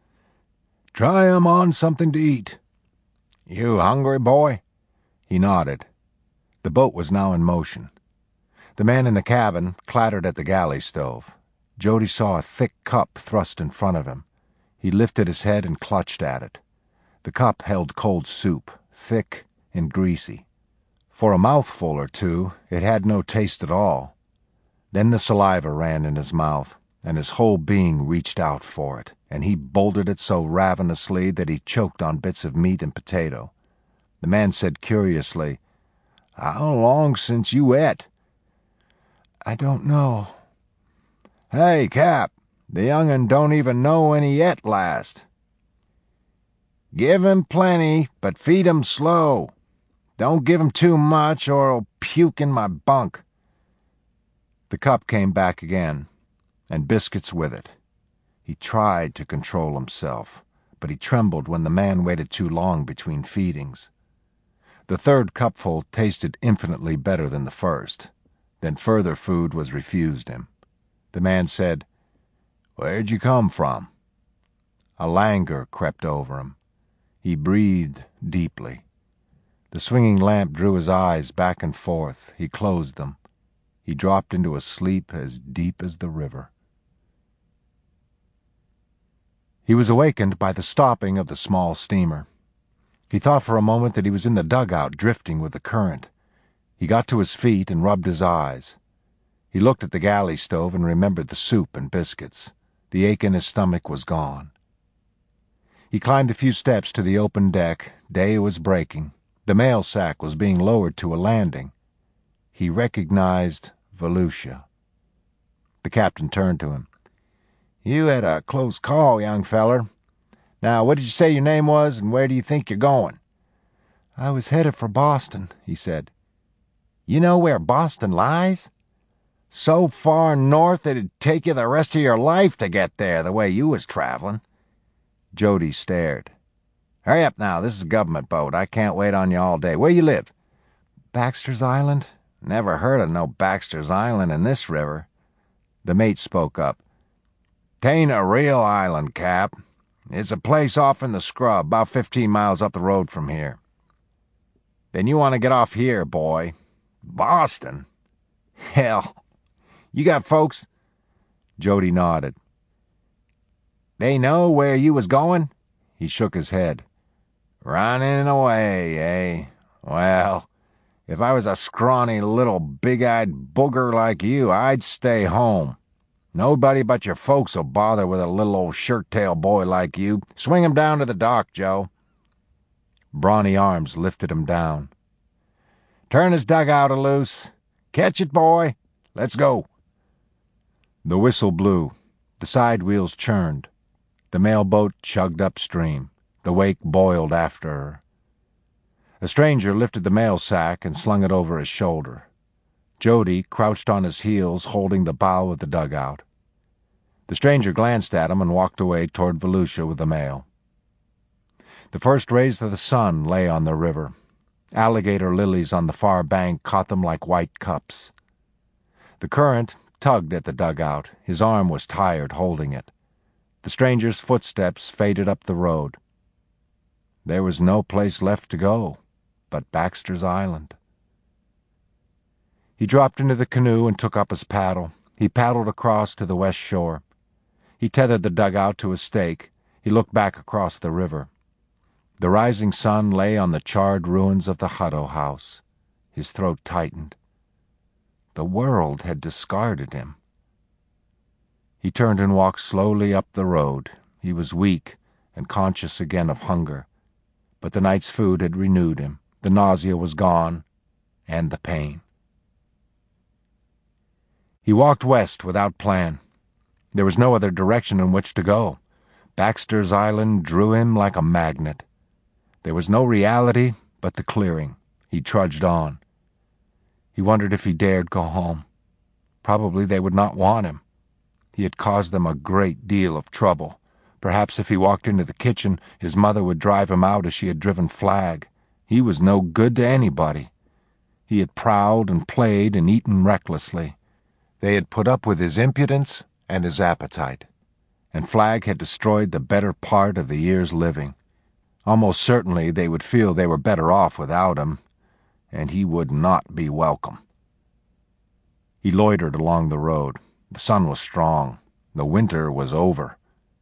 "Try him on something to eat." "You hungry, boy?" He nodded. The boat was now in motion. The man in the cabin clattered at the galley stove. Jody saw a thick cup thrust in front of him. He lifted his head and clutched at it. The cup held cold soup, thick and greasy. For a mouthful or two, it had no taste at all. Then the saliva ran in his mouth, and his whole being reached out for it, and he bolted it so ravenously that he choked on bits of meat and potato. The man said curiously, "How long since you et?" "I don't know." "Hey, Cap, the young'un don't even know when he et last." "Give him plenty, but feed him slow. Don't give him too much or he'll puke in my bunk." The cup came back again, and biscuits with it. He tried to control himself, but he trembled when the man waited too long between feedings. The third cupful tasted infinitely better than the first. Then further food was refused him. The man said, "Where'd you come from?" A languor crept over him. He breathed deeply. The swinging lamp drew his eyes back and forth. He closed them. He dropped into a sleep as deep as the river. He was awakened by the stopping of the small steamer. He thought for a moment that he was in the dugout drifting with the current. He got to his feet and rubbed his eyes. He looked at the galley stove and remembered the soup and biscuits. The ache in his stomach was gone. He climbed the few steps to the open deck, Day was breaking. The mail sack was being lowered to a landing. He recognized Volusia. The captain turned to him. "You had a close call, young feller. Now, what did you say your name was, and where do you think you're going?" "I was headed for Boston," he said. "You know where Boston lies?" "So far north it'd take you the rest of your life to get there, the way you was traveling." Jody stared. "Hurry up now, this is a government boat. I can't wait on you all day. Where you live?" "Baxter's Island." "Never heard of no Baxter's Island in this river." The mate spoke up. "'Tain't a real island, Cap. It's a place off in the scrub, about fifteen miles up the road from here." "Then you want to get off here, boy." "Boston? Hell. You got folks?" Jody nodded. "They know where you was going?" He shook his head. "Running away, eh? Well, if I was a scrawny little big-eyed booger like you, I'd stay home. Nobody but your folks'll bother with a little old shirt-tail boy like you. Swing him down to the dock, Joe." Brawny arms lifted him down. "Turn his dugout loose. Catch it, boy. Let's go." The whistle blew. The side wheels churned. The mailboat chugged upstream. The wake boiled after her. A stranger lifted the mail sack and slung it over his shoulder. Jody crouched on his heels, holding the bow of the dugout. The stranger glanced at him and walked away toward Volusia with the mail. The first rays of the sun lay on the river. Alligator lilies on the far bank caught them like white cups. The current tugged at the dugout. His arm was tired holding it. The stranger's footsteps faded up the road. There was no place left to go but Baxter's Island. He dropped into the canoe and took up his paddle. He paddled across to the west shore. He tethered the dugout to a stake. He looked back across the river. The rising sun lay on the charred ruins of the Hutto house. His throat tightened. The world had discarded him. He turned and walked slowly up the road. He was weak and conscious again of hunger, but the night's food had renewed him. The nausea was gone, and the pain. He walked west without plan. There was no other direction in which to go. Baxter's Island drew him like a magnet. There was no reality but the clearing. He trudged on. He wondered if he dared go home. Probably they would not want him. He had caused them a great deal of trouble. Perhaps if he walked into the kitchen, his mother would drive him out as she had driven Flag. He was no good to anybody. He had prowled and played and eaten recklessly. They had put up with his impudence and his appetite, and Flag had destroyed the better part of the year's living. Almost certainly they would feel they were better off without him, and he would not be welcome. He loitered along the road. The sun was strong. The winter was over.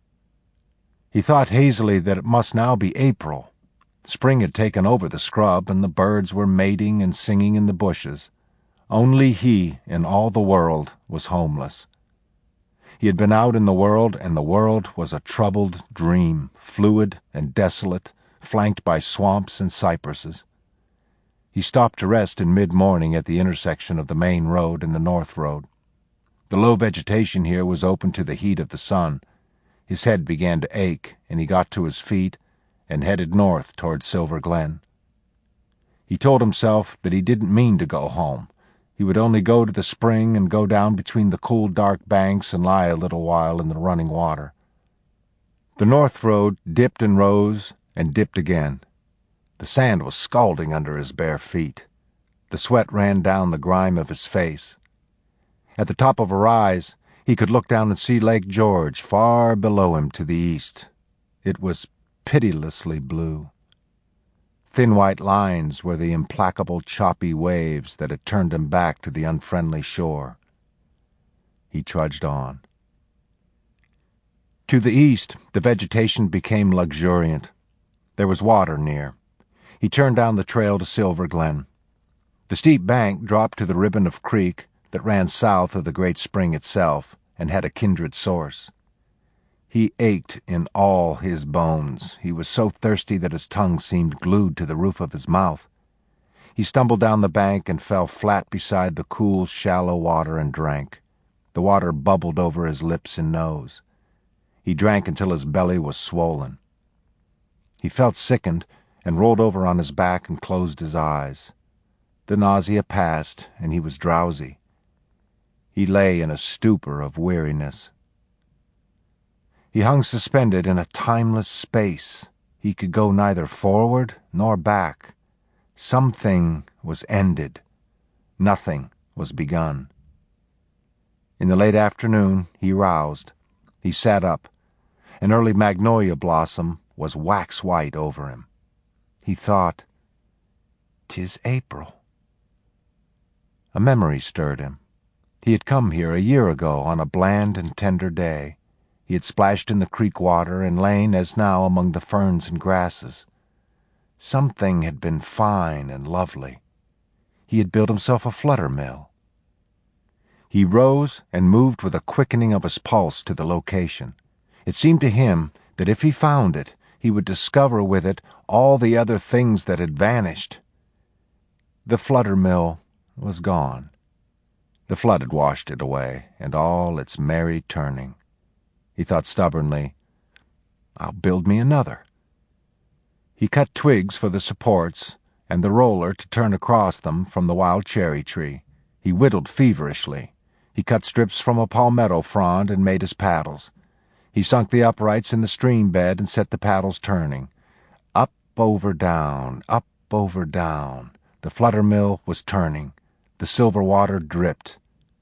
He thought hazily that it must now be April. Spring had taken over the scrub, and the birds were mating and singing in the bushes. Only he, in all the world, was homeless. He had been out in the world, and the world was a troubled dream, fluid and desolate, flanked by swamps and cypresses. He stopped to rest in mid-morning at the intersection of the main road and the north road. The low vegetation here was open to the heat of the sun. His head began to ache, and he got to his feet and headed north toward Silver Glen. He told himself that he didn't mean to go home. He would only go to the spring and go down between the cool, dark banks and lie a little while in the running water. The north road dipped and rose and dipped again. The sand was scalding under his bare feet. The sweat ran down the grime of his face. At the top of a rise, he could look down and see Lake George far below him to the east. It was pitilessly blue. Thin white lines were the implacable choppy waves that had turned him back to the unfriendly shore. He trudged on. To the east, the vegetation became luxuriant. There was water near. He turned down the trail to Silver Glen. The steep bank dropped to the ribbon of creek that ran south of the great spring itself and had a kindred source. He ached in all his bones. He was so thirsty that his tongue seemed glued to the roof of his mouth. He stumbled down the bank and fell flat beside the cool, shallow water and drank. The water bubbled over his lips and nose. He drank until his belly was swollen. He felt sickened and rolled over on his back and closed his eyes. The nausea passed, and he was drowsy. He lay in a stupor of weariness. He hung suspended in a timeless space. He could go neither forward nor back. Something was ended. Nothing was begun. In the late afternoon he roused. He sat up. An early magnolia blossom was wax-white over him. He thought, "'Tis April." A memory stirred him. He had come here a year ago on a bland and tender day. He had splashed in the creek water and lain as now among the ferns and grasses. Something had been fine and lovely. He had built himself a flutter mill. He rose and moved with a quickening of his pulse to the location. It seemed to him that if he found it, he would discover with it all the other things that had vanished. The flutter mill was gone. The flood had washed it away, and all its merry turning. He thought stubbornly, "I'll build me another." He cut twigs for the supports and the roller to turn across them from the wild cherry tree. He whittled feverishly. He cut strips from a palmetto frond and made his paddles. He sunk the uprights in the stream bed and set the paddles turning. Up, over, down, up, over, down. The flutter mill was turning. The silver water dripped.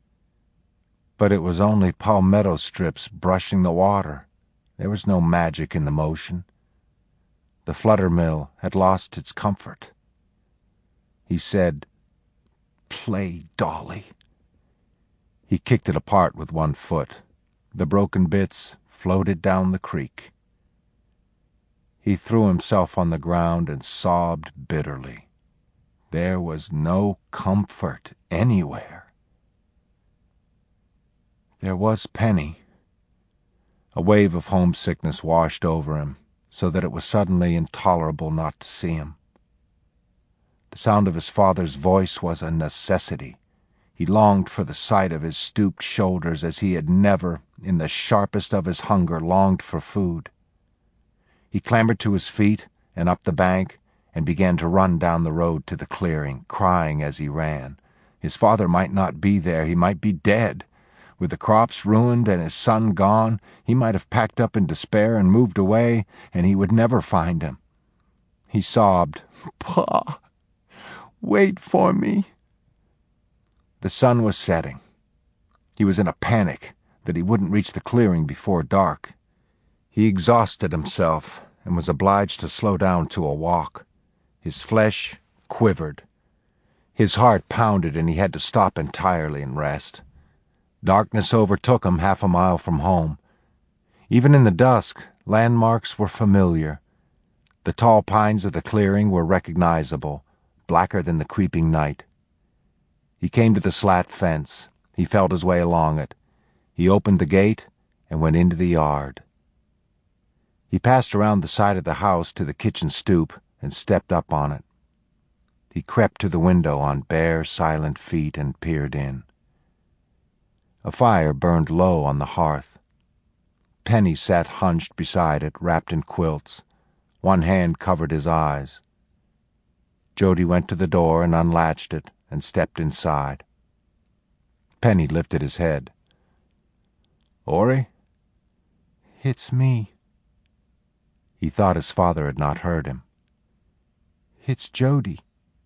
But it was only palmetto strips brushing the water. There was no magic in the motion. The flutter mill had lost its comfort. He said, "Play, Dolly." He kicked it apart with one foot. The broken bits floated down the creek. He threw himself on the ground and sobbed bitterly. There was no comfort anywhere. There was Penny. A wave of homesickness washed over him, so that it was suddenly intolerable not to see him. The sound of his father's voice was a necessity. He longed for the sight of his stooped shoulders as he had never, in the sharpest of his hunger, longed for food. He clambered to his feet and up the bank and began to run down the road to the clearing, crying as he ran. His father might not be there. He might be dead. With the crops ruined and his son gone, he might have packed up in despair and moved away, and he would never find him. He sobbed, "Pa, wait for me." The sun was setting. He was in a panic that he wouldn't reach the clearing before dark. He exhausted himself and was obliged to slow down to a walk. His flesh quivered. His heart pounded, and he had to stop entirely and rest. Darkness overtook him half a mile from home. Even in the dusk, landmarks were familiar. The tall pines of the clearing were recognizable, blacker than the creeping night. He came to the slat fence. He felt his way along it. He opened the gate and went into the yard. He passed around the side of the house to the kitchen stoop and stepped up on it. He crept to the window on bare, silent feet and peered in. A fire burned low on the hearth. Penny sat hunched beside it, wrapped in quilts. One hand covered his eyes. Jody went to the door and unlatched it and stepped inside. Penny lifted his head. "Ori?" "It's me." He thought his father had not heard him. "It's Jody."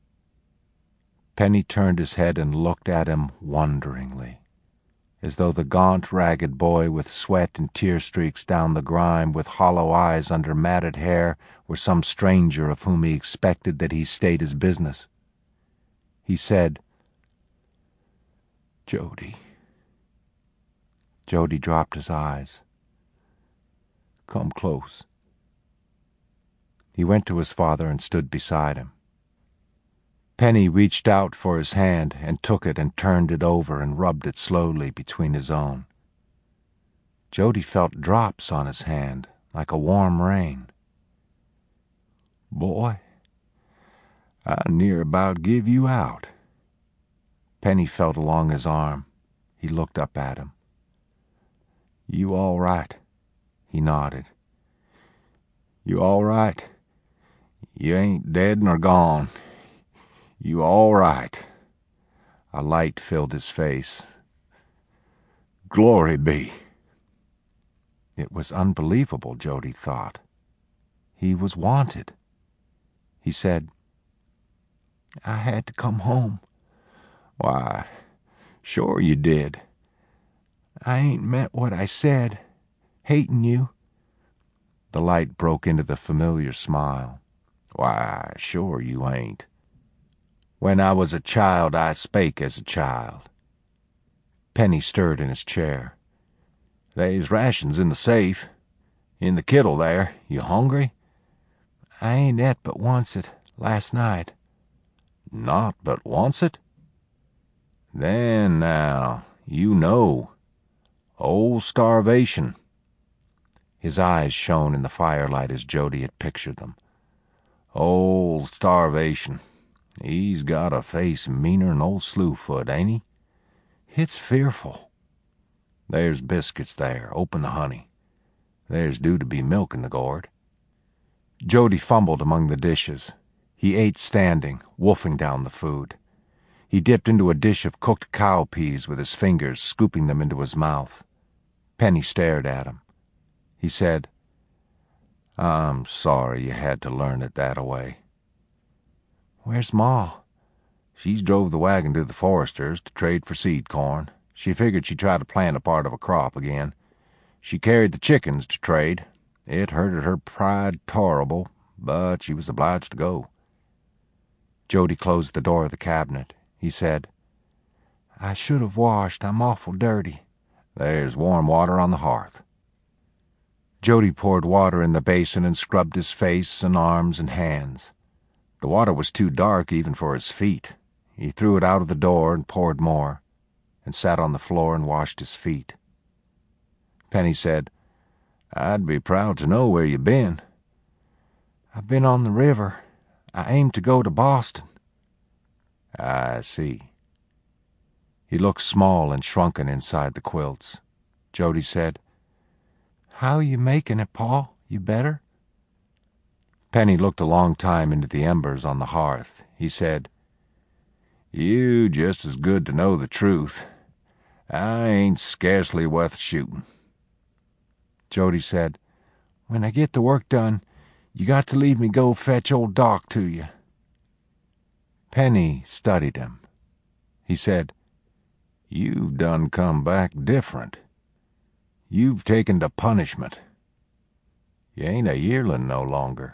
Penny turned his head and looked at him wonderingly, as though the gaunt, ragged boy with sweat and tear streaks down the grime, with hollow eyes under matted hair, were some stranger of whom he expected that he state his business. He said, "Jody." Jody dropped his eyes. "Come close." He went to his father and stood beside him. Penny reached out for his hand and took it and turned it over and rubbed it slowly between his own. Jody felt drops on his hand, like a warm rain. Boy, I near about give you out. Penny felt along his arm. He looked up at him. You all right? He nodded. You all right? You ain't dead nor gone. You all right? A light filled his face. Glory be. It was unbelievable, Jody thought. He was wanted. He said, I had to come home. Why, sure you did. I ain't meant what I said, hating you. The light broke into the familiar smile. Why, sure you ain't. When I was a child, I spake as a child. Penny stirred in his chair. They's rations in the safe. In the kittle there. You hungry? I ain't et but oncet, last night. Not but oncet? Then now, you know. Old starvation. His eyes shone in the firelight as Jody had pictured them. Old starvation. He's got a face meaner'n old Slewfoot, ain't he? It's fearful. There's biscuits there. Open the honey. There's due to be milk in the gourd. Jody fumbled among the dishes. He ate standing, wolfing down the food. He dipped into a dish of cooked cow peas with his fingers, scooping them into his mouth. Penny stared at him. He said, I'm sorry you had to learn it that-a-way. Where's Ma? She's drove the wagon to the Foresters to trade for seed corn. She figured she'd try to plant a part of a crop again. She carried the chickens to trade. It hurted her pride torrible, but she was obliged to go. Jody closed the door of the cabinet. He said, I should have washed. I'm awful dirty. There's warm water on the hearth. Jody poured water in the basin and scrubbed his face and arms and hands. The water was too dark even for his feet. He threw it out of the door and poured more, and sat on the floor and washed his feet. Penny said, I'd be proud to know where you been. I've been on the river. I aim to go to Boston. I see. He looked small and shrunken inside the quilts. Jody said, How you making it, Pa? You better? Penny looked a long time into the embers on the hearth. He said, You just as good to know the truth. I ain't scarcely worth shooting. Jody said, When I get the work done, you got to leave me go fetch old Doc to you. Penny studied him. He said, You've done come back different. You've taken to punishment. You ain't a yearling no longer.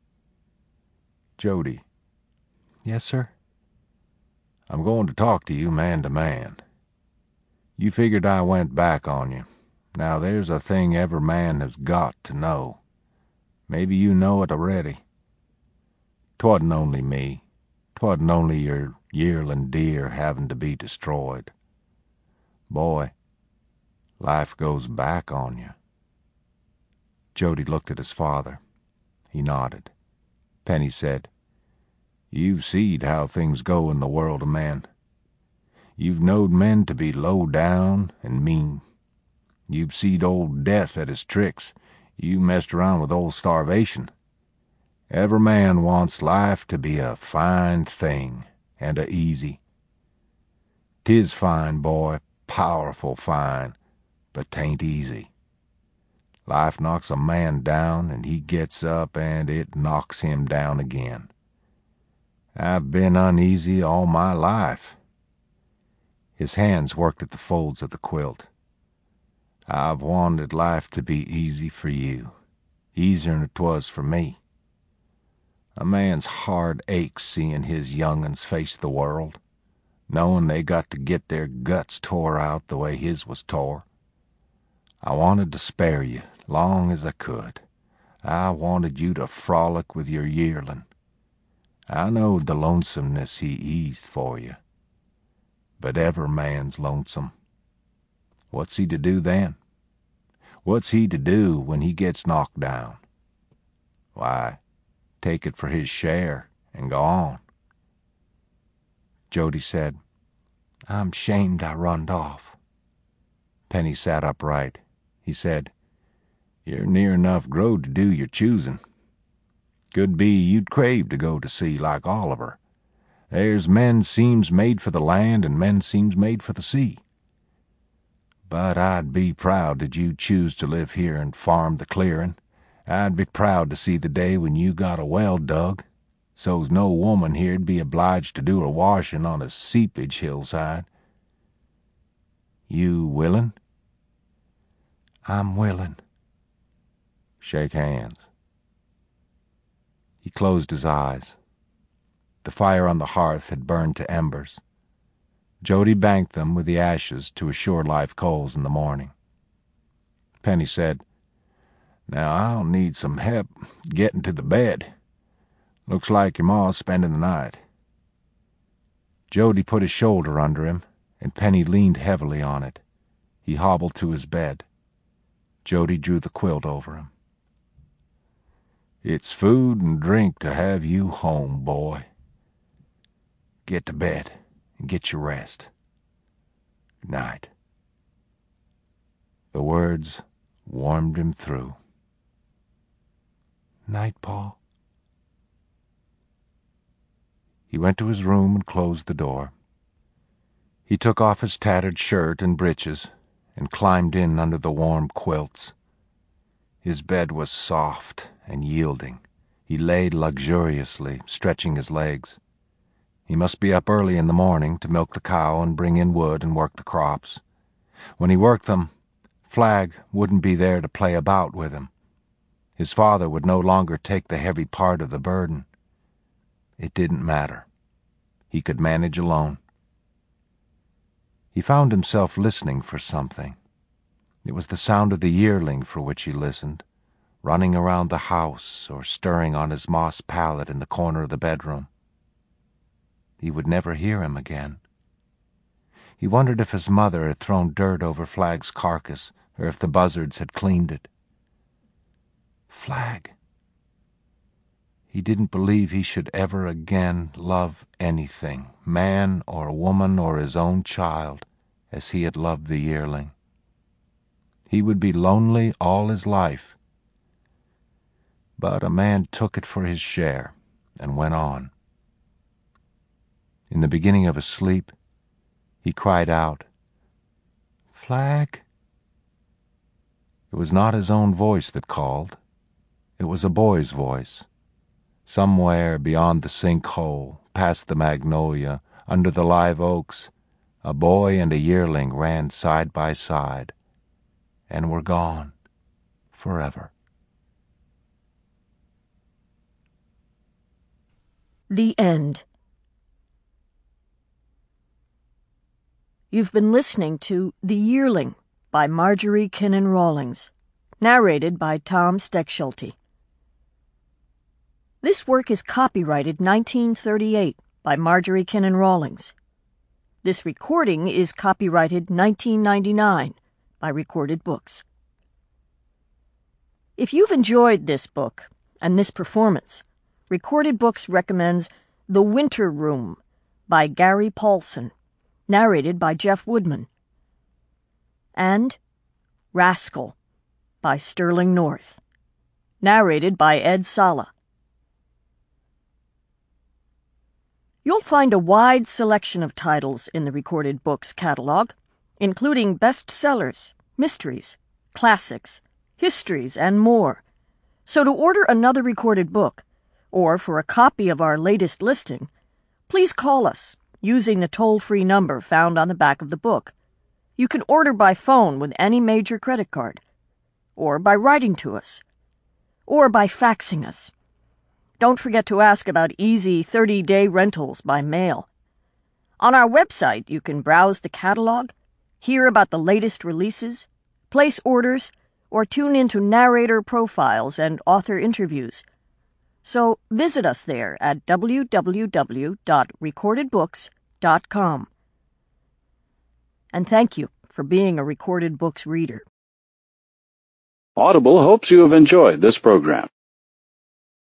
Jody. Yes, sir? I'm going to talk to you man to man. You figured I went back on you. Now there's a thing every man has got to know. Maybe you know it already. 'Twasn't only me. 'Twasn't only your yearling deer having to be destroyed. Boy, life goes back on you. Jody looked at his father. He nodded. Penny said, You've seed how things go in the world of men. You've knowed men to be low down and mean. You've seed old Death at his tricks. You messed around with old Starvation. Every man wants life to be a fine thing and a easy. 'Tis fine, boy, powerful fine, but 'tain't easy. Life knocks a man down, and he gets up, and it knocks him down again. I've been uneasy all my life. His hands worked at the folds of the quilt. I've wanted life to be easy for you, easier'n 'twas for me. A man's heart aches seeing his young'uns face the world, knowing they got to get their guts tore out the way his was tore. I wanted to spare you long as I could. I wanted you to frolic with your yearling. I knowed the lonesomeness he eased for you. But every man's lonesome. What's he to do then? What's he to do when he gets knocked down? Why, take it for his share and go on. Jody said, I'm shamed I runned off. Penny sat upright. He said, You're near enough growed to do your choosing. Could be you'd crave to go to sea like Oliver. There's men seems made for the land and men seems made for the sea. But I'd be proud that you choose to live here and farm the clearing. I'd be proud to see the day when you got a well dug, so's no woman here'd be obliged to do her washing on a seepage hillside. You willin'? I'm willin'. Shake hands. He closed his eyes. The fire on the hearth had burned to embers. Jody banked them with the ashes to assure live coals in the morning. Penny said, Now I'll need some help getting to the bed. Looks like your ma's spending the night. Jody put his shoulder under him, and Penny leaned heavily on it. He hobbled to his bed. Jody drew the quilt over him. It's food and drink to have you home, boy. Get to bed and get your rest. Good night. The words warmed him through. Night, Paul. He went to his room and closed the door. He took off his tattered shirt and breeches and climbed in under the warm quilts. His bed was soft and yielding. He lay luxuriously, stretching his legs. He must be up early in the morning to milk the cow and bring in wood and work the crops. When he worked them, Flag wouldn't be there to play about with him. His father would no longer take the heavy part of the burden. It didn't matter. He could manage alone. He found himself listening for something. It was the sound of the yearling for which he listened, running around the house or stirring on his moss pallet in the corner of the bedroom. He would never hear him again. He wondered if his mother had thrown dirt over Flag's carcass or if the buzzards had cleaned it. Flag. He didn't believe he should ever again love anything, man or woman or his own child, as he had loved the yearling. He would be lonely all his life. But a man took it for his share and went on. In the beginning of his sleep, he cried out, Flag. It was not his own voice that called. It was a boy's voice. Somewhere beyond the sinkhole, past the magnolia, under the live oaks, a boy and a yearling ran side by side and were gone forever. The End. You've been listening to The Yearling by Marjorie Kinnan Rawlings, narrated by Tom Steckschulte. This work is copyrighted nineteen thirty-eight by Marjorie Kinnan Rawlings. This recording is copyrighted nineteen ninety-nine by Recorded Books. If you've enjoyed this book and this performance, Recorded Books recommends The Winter Room by Gary Paulson, narrated by Jeff Woodman, and Rascal by Sterling North, narrated by Ed Sala. You'll find a wide selection of titles in the Recorded Books catalog, including bestsellers, mysteries, classics, histories, and more. So to order another recorded book, or for a copy of our latest listing, please call us using the toll-free number found on the back of the book. You can order by phone with any major credit card, or by writing to us, or by faxing us. Don't forget to ask about easy thirty-day rentals by mail. On our website, you can browse the catalog, hear about the latest releases, place orders, or tune into narrator profiles and author interviews. So visit us there at w w w dot recorded books dot com. And thank you for being a Recorded Books reader. Audible hopes you have enjoyed this program.